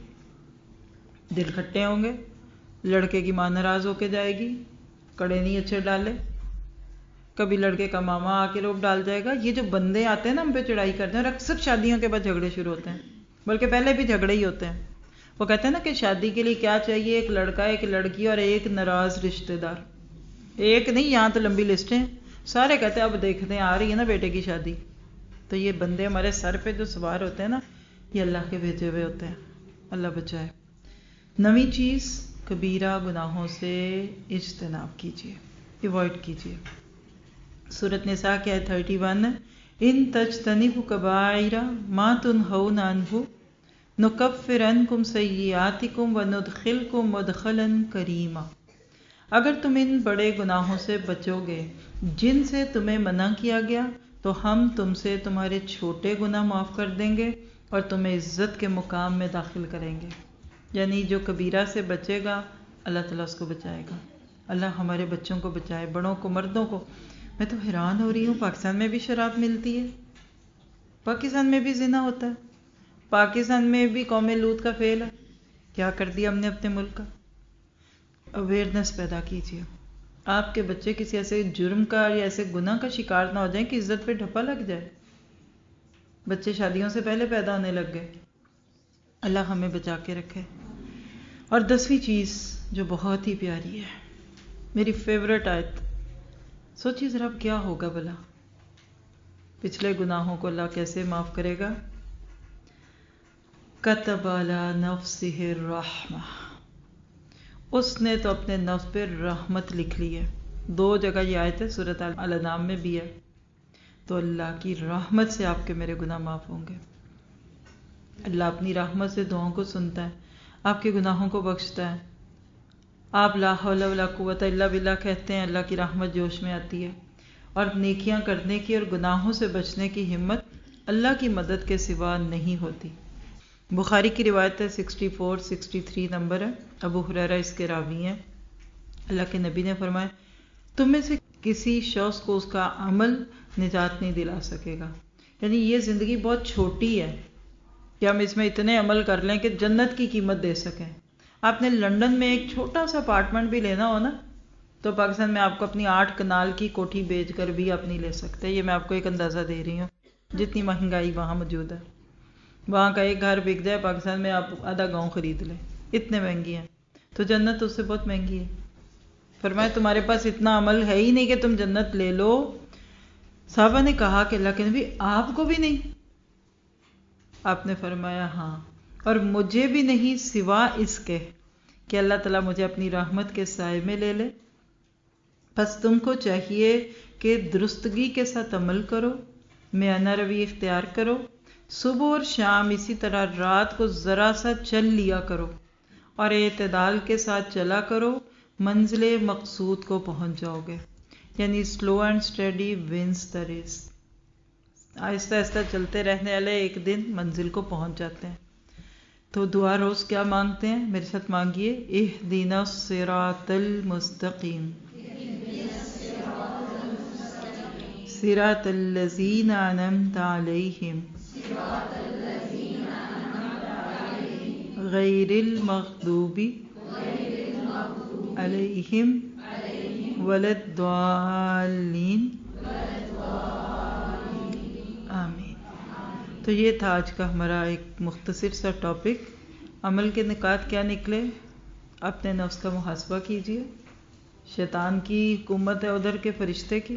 دل کھٹے ہوں گے، لڑکے کی ماں ناراض ہو کے جائے گی، کڑے نہیں اچھے ڈالے، کبھی لڑکے کا ماما آ کے روپ ڈال جائے گا۔ یہ جو بندے آتے ہیں نا ہم پہ چڑھائی کرتے ہیں، اور اکثر شادیوں کے بعد جھگڑے شروع ہوتے ہیں، بلکہ پہلے بھی جھگڑے ہی ہوتے ہیں۔ وہ کہتے ہیں نا کہ شادی کے لیے کیا چاہیے، ایک لڑکا، ایک لڑکی اور ایک ناراض رشتہ دار۔ ایک نہیں، یہاں تو لمبی لسٹیں ہیں، سارے کہتے ہیں اب دیکھتے ہیں آ رہی ہے نا بیٹے کی شادی۔ تو یہ بندے ہمارے سر پہ جو سوار ہوتے ہیں نا، یہ اللہ کے بھیجے ہوئے ہوتے ہیں، اللہ بچائے۔ نویں چیز، کبیرہ گناہوں سے اجتناب کیجیے، ایوائڈ کیجیے۔ سورۃ نساء کی آیت تھرٹی ون، ان تجتنبوا کبائر ما تنہون عنہ نکفر عنکم سیئاتکم وندخلکم مدخلا کریما۔ اگر تم ان بڑے گناہوں سے بچو گے جن سے تمہیں منع کیا گیا تو ہم تم سے تمہارے چھوٹے گناہ معاف کر دیں گے اور تمہیں عزت کے مقام میں داخل کریں گے۔ یعنی جو کبیرہ سے بچے گا اللہ تعالیٰ اس کو بچائے گا۔ اللہ ہمارے بچوں کو بچائے، بڑوں کو، مردوں کو۔ میں تو حیران ہو رہی ہوں، پاکستان میں بھی شراب ملتی ہے، پاکستان میں بھی زنا ہوتا ہے، پاکستان میں بھی قوم لوط کا فعل ہے۔ کیا کر دیا ہم نے اپنے ملک کا؟ اویئرنیس پیدا کیجیے، آپ کے بچے کسی ایسے جرم کا یا ایسے گناہ کا شکار نہ ہو جائیں کہ عزت پہ ڈھپا لگ جائے۔ بچے شادیوں سے پہلے پیدا ہونے لگ گئے، اللہ ہمیں بچا کے رکھے۔ اور دسویں چیز جو بہت ہی پیاری ہے، میری فیورٹ آیت، سوچیے ذرا کیا ہوگا بھلا، پچھلے گناہوں کو اللہ کیسے معاف کرے گا؟ کتب علی نفسہ الرحمہ، اس نے تو اپنے نفس پہ رحمت لکھ لی ہے۔ دو جگہ یہ آیت ہے، سورۃ الانعام میں بھی ہے۔ تو اللہ کی رحمت سے آپ کے میرے گناہ معاف ہوں گے۔ اللہ اپنی رحمت سے دعاؤں کو سنتا ہے، آپ کے گناہوں کو بخشتا ہے۔ آپ لا حول ولا قوت الا باللہ کہتے ہیں، اللہ کی رحمت جوش میں آتی ہے، اور نیکیاں کرنے کی اور گناہوں سے بچنے کی ہمت اللہ کی مدد کے سوا نہیں ہوتی۔ بخاری کی روایت ہے، sixty four sixty three number ہے، ابو ہریرہ اس کے راوی ہیں۔ اللہ کے نبی نے فرمایا تم میں سے کسی شخص کو اس کا عمل نجات نہیں دلا سکے گا. یعنی یہ زندگی بہت چھوٹی ہے کہ ہم اس میں اتنے عمل کر لیں کہ جنت کی قیمت دے سکیں. آپ نے لنڈن میں ایک چھوٹا سا اپارٹمنٹ بھی لینا ہو نا تو پاکستان میں آپ کو اپنی آٹھ کنال کی کوٹھی بیچ کر بھی آپ نہیں لے سکتے. یہ میں آپ کو ایک اندازہ دے رہی ہوں جتنی مہنگائی وہاں موجود ہے. وہاں کا ایک گھر بک جائے پاکستان میں آپ آدھا گاؤں خرید لیں، اتنے مہنگی ہیں. تو جنت اس سے بہت مہنگی ہے. فرمایا تمہارے پاس اتنا عمل ہے ہی نہیں کہ تم جنت لے لو. صحابہ نے کہا کہ اللہ کے نبی آپ کو بھی نہیں؟ آپ نے فرمایا ہاں، اور مجھے بھی نہیں سوا اس کے کہ اللہ تعالیٰ مجھے اپنی رحمت کے سائے میں لے لے. بس تم کو چاہیے کہ درستگی کے ساتھ عمل کرو، میانہ روی اختیار کرو، صبح اور شام اسی طرح رات کو ذرا سا چل لیا کرو اور اعتدال کے ساتھ چلا کرو، منزل مقصود کو پہنچ جاؤ گے. یعنی slow and steady wins the race. آہستہ آہستہ چلتے رہنے والے ایک دن منزل کو پہنچ جاتے ہیں. تو دعا روز کیا مانگتے ہیں؟ میرے ساتھ مانگیے، اہدنا الصراط المستقیم صراط الذین انعمت علیہم غیر المغضوب علیہم ولا الضالین آمین. تو یہ تھا آج کا ہمارا ایک مختصر سا ٹاپک. عمل کے نکات کیا نکلے؟ اپنے نفس کا محاسبہ کیجیے. شیطان کی حکومت ہے ادھر کے فرشتے کی.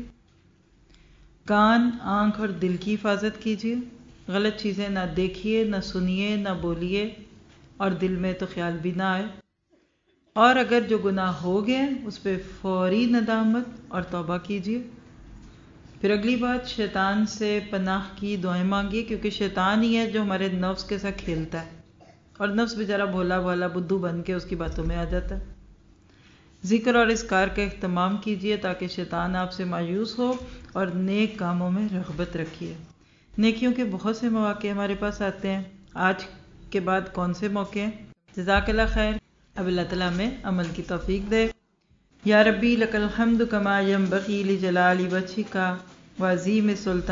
کان، آنکھ اور دل کی حفاظت کیجیے. غلط چیزیں نہ دیکھیے، نہ سنیے، نہ بولیے اور دل میں تو خیال بھی نہ آئے. اور اگر جو گناہ ہو گئے اس پہ فوری ندامت اور توبہ کیجیے. پھر اگلی بات، شیطان سے پناہ کی دعائیں مانگیے، کیونکہ شیطان ہی ہے جو ہمارے نفس کے ساتھ کھیلتا ہے اور نفس بیچارہ بھولا بھولا بدھو بن کے اس کی باتوں میں آ جاتا ہے. ذکر اور اذکار کا اہتمام کیجیے تاکہ شیطان آپ سے مایوس ہو اور نیک کاموں میں رغبت رکھیے. نیکیوں کے بہت سے مواقع ہمارے پاس آتے ہیں. آج کے بعد کون سے موقع ہیں؟ جزاک اللہ خیر. اب اللہ تعالیٰ ہمیں عمل کی توفیق دے. یا ربی لک الحمد کما ینبغی لجلال وجہک وعظیم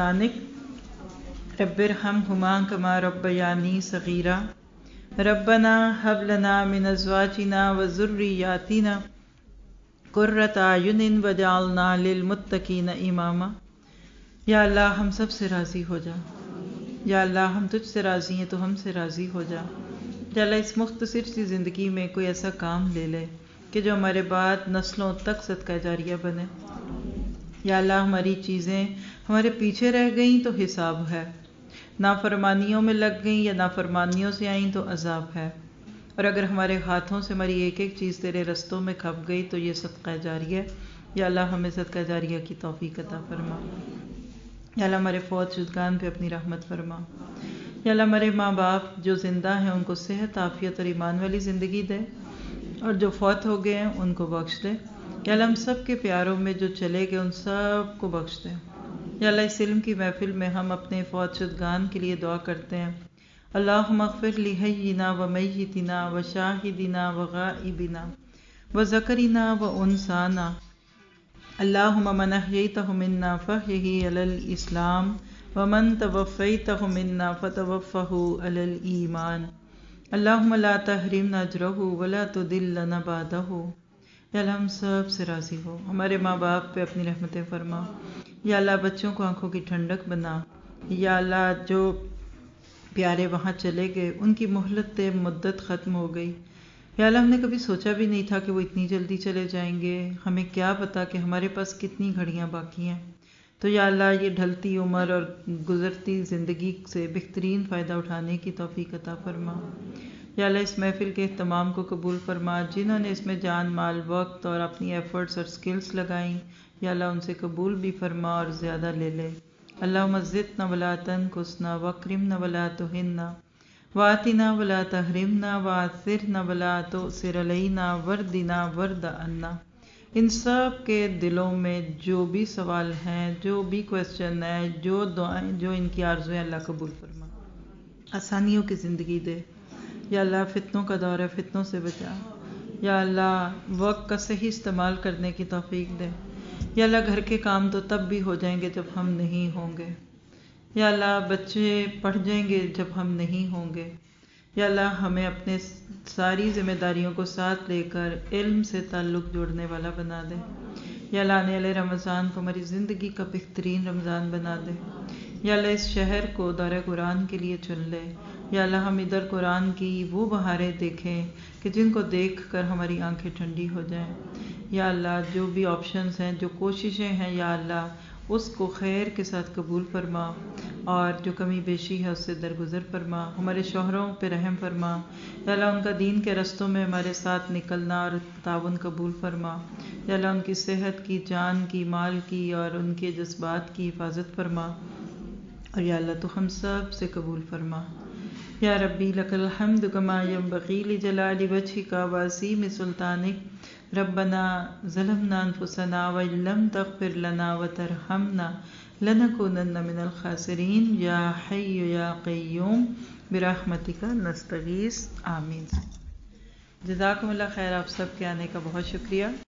سلطانک رب ارحمہما کما ربیانی صغیرا. ربنا ہب لنا من ازواجنا وذریاتنا قرۃ اعین وجعلنا للمتقین اماما. یا اللہ ہم سب سے راضی ہو جا. یا اللہ ہم تجھ سے راضی ہیں تو ہم سے راضی ہو جا. یا اللہ اس مختصر سی زندگی میں کوئی ایسا کام لے لے کہ جو ہمارے بعد نسلوں تک صدقہ جاریہ بنے. یا اللہ ہماری چیزیں ہمارے پیچھے رہ گئیں تو حساب ہے، نافرمانیوں میں لگ گئیں یا نافرمانیوں سے آئیں تو عذاب ہے، اور اگر ہمارے ہاتھوں سے ہماری ایک ایک چیز تیرے رستوں میں کھپ گئی تو یہ صدقہ جاریہ ہے. یا اللہ ہمیں صدقہ جاریہ کی توفیق عطا فرما. یا اللہ ہمارے فوت شدگان پہ اپنی رحمت فرما. یا اللہ ہمارے ماں باپ جو زندہ ہیں ان کو صحت، عافیت اور ایمان والی زندگی دے، اور جو فوت ہو گئے ہیں ان کو بخش دے. یا اللہ ہم سب کے پیاروں میں جو چلے گئے ان سب کو بخش دے. یا اللہ اس علم کی محفل میں ہم اپنے فوت شدگان کے لیے دعا کرتے ہیں. اللہم اغفر لحینا و میتنا و شاہدنا و غائبنا و ذکرنا و انسانا. اللہم من احییتہ منا فاحیہ علی الاسلام ومن توفیتہ منا فتوفہ علی الایمان. اللہم لا تحرمنا اجرہ ولا تضلنا بعدہ. یا اللہ ہم سب سے راضی ہو. ہمارے ماں باپ پہ اپنی رحمتیں فرما. یا اللہ بچوں کو آنکھوں کی ٹھنڈک بنا. یا اللہ جو پیارے وہاں چلے گئے ان کی مہلت مدت ختم ہو گئی. یا اللہ ہم نے کبھی سوچا بھی نہیں تھا کہ وہ اتنی جلدی چلے جائیں گے. ہمیں کیا پتا کہ ہمارے پاس کتنی گھڑیاں باقی ہیں. تو یا اللہ یہ ڈھلتی عمر اور گزرتی زندگی سے بہترین فائدہ اٹھانے کی توفیق عطا فرما. یا اللہ اس محفل کے اہتمام کو قبول فرما. جنہوں نے اس میں جان، مال، وقت اور اپنی ایفرٹس اور سکلز لگائیں یا اللہ ان سے قبول بھی فرما اور زیادہ لے لے. اللہم زدنا ولا تنقصنا واکرمنا ولا تہنا وآتنا ولا تحرمنا وآثرنا ولا تؤثر علینا وردنا ورد عنا. ان سب کے دلوں میں جو بھی سوال ہیں، جو بھی کویسچن ہے، جو دعائیں، جو ان کی آرزویں، اللہ قبول فرما. آسانیوں کی زندگی دے. یا اللہ فتنوں کا دور ہے، فتنوں سے بچا. یا اللہ وقت کا صحیح استعمال کرنے کی توفیق دے. یا اللہ گھر کے کام تو تب بھی ہو جائیں گے جب ہم نہیں ہوں گے. یا اللہ بچے پڑھ جائیں گے جب ہم نہیں ہوں گے. یا اللہ ہمیں اپنے ساری ذمہ داریوں کو ساتھ لے کر علم سے تعلق جوڑنے والا بنا دے. یا اللہ آنے والے رمضان کو ہماری زندگی کا بہترین رمضان بنا دے. یا اللہ اس شہر کو دار قرآن کے لیے چن لے. یا اللہ ہم ادھر قرآن کی وہ بہاریں دیکھیں کہ جن کو دیکھ کر ہماری آنکھیں ٹھنڈی ہو جائیں. یا اللہ جو بھی آپشنز ہیں، جو کوششیں ہیں، یا اللہ اس کو خیر کے ساتھ قبول فرما، اور جو کمی بیشی ہے اس سے درگزر فرما. ہمارے شوہروں پہ رحم فرما. یا اللہ ان کا دین کے رستوں میں ہمارے ساتھ نکلنا اور تعاون قبول فرما. یا اللہ ان کی صحت کی، جان کی، مال کی اور ان کے جذبات کی حفاظت فرما. اور یا اللہ تو ہم سب سے قبول فرما. یا ربی لک الحمد کما ینبغی لجلال وجہک وعظیم سلطانک. ربنا ظلمنا انفسنا وان لم تغفر لنا وترحمنا لنکونن من الخاسرین. یا حی یا قیوم برحمتک نستغیث. آمین. جزاکم اللہ خیر. آپ سب کے آنے کا بہت شکریہ.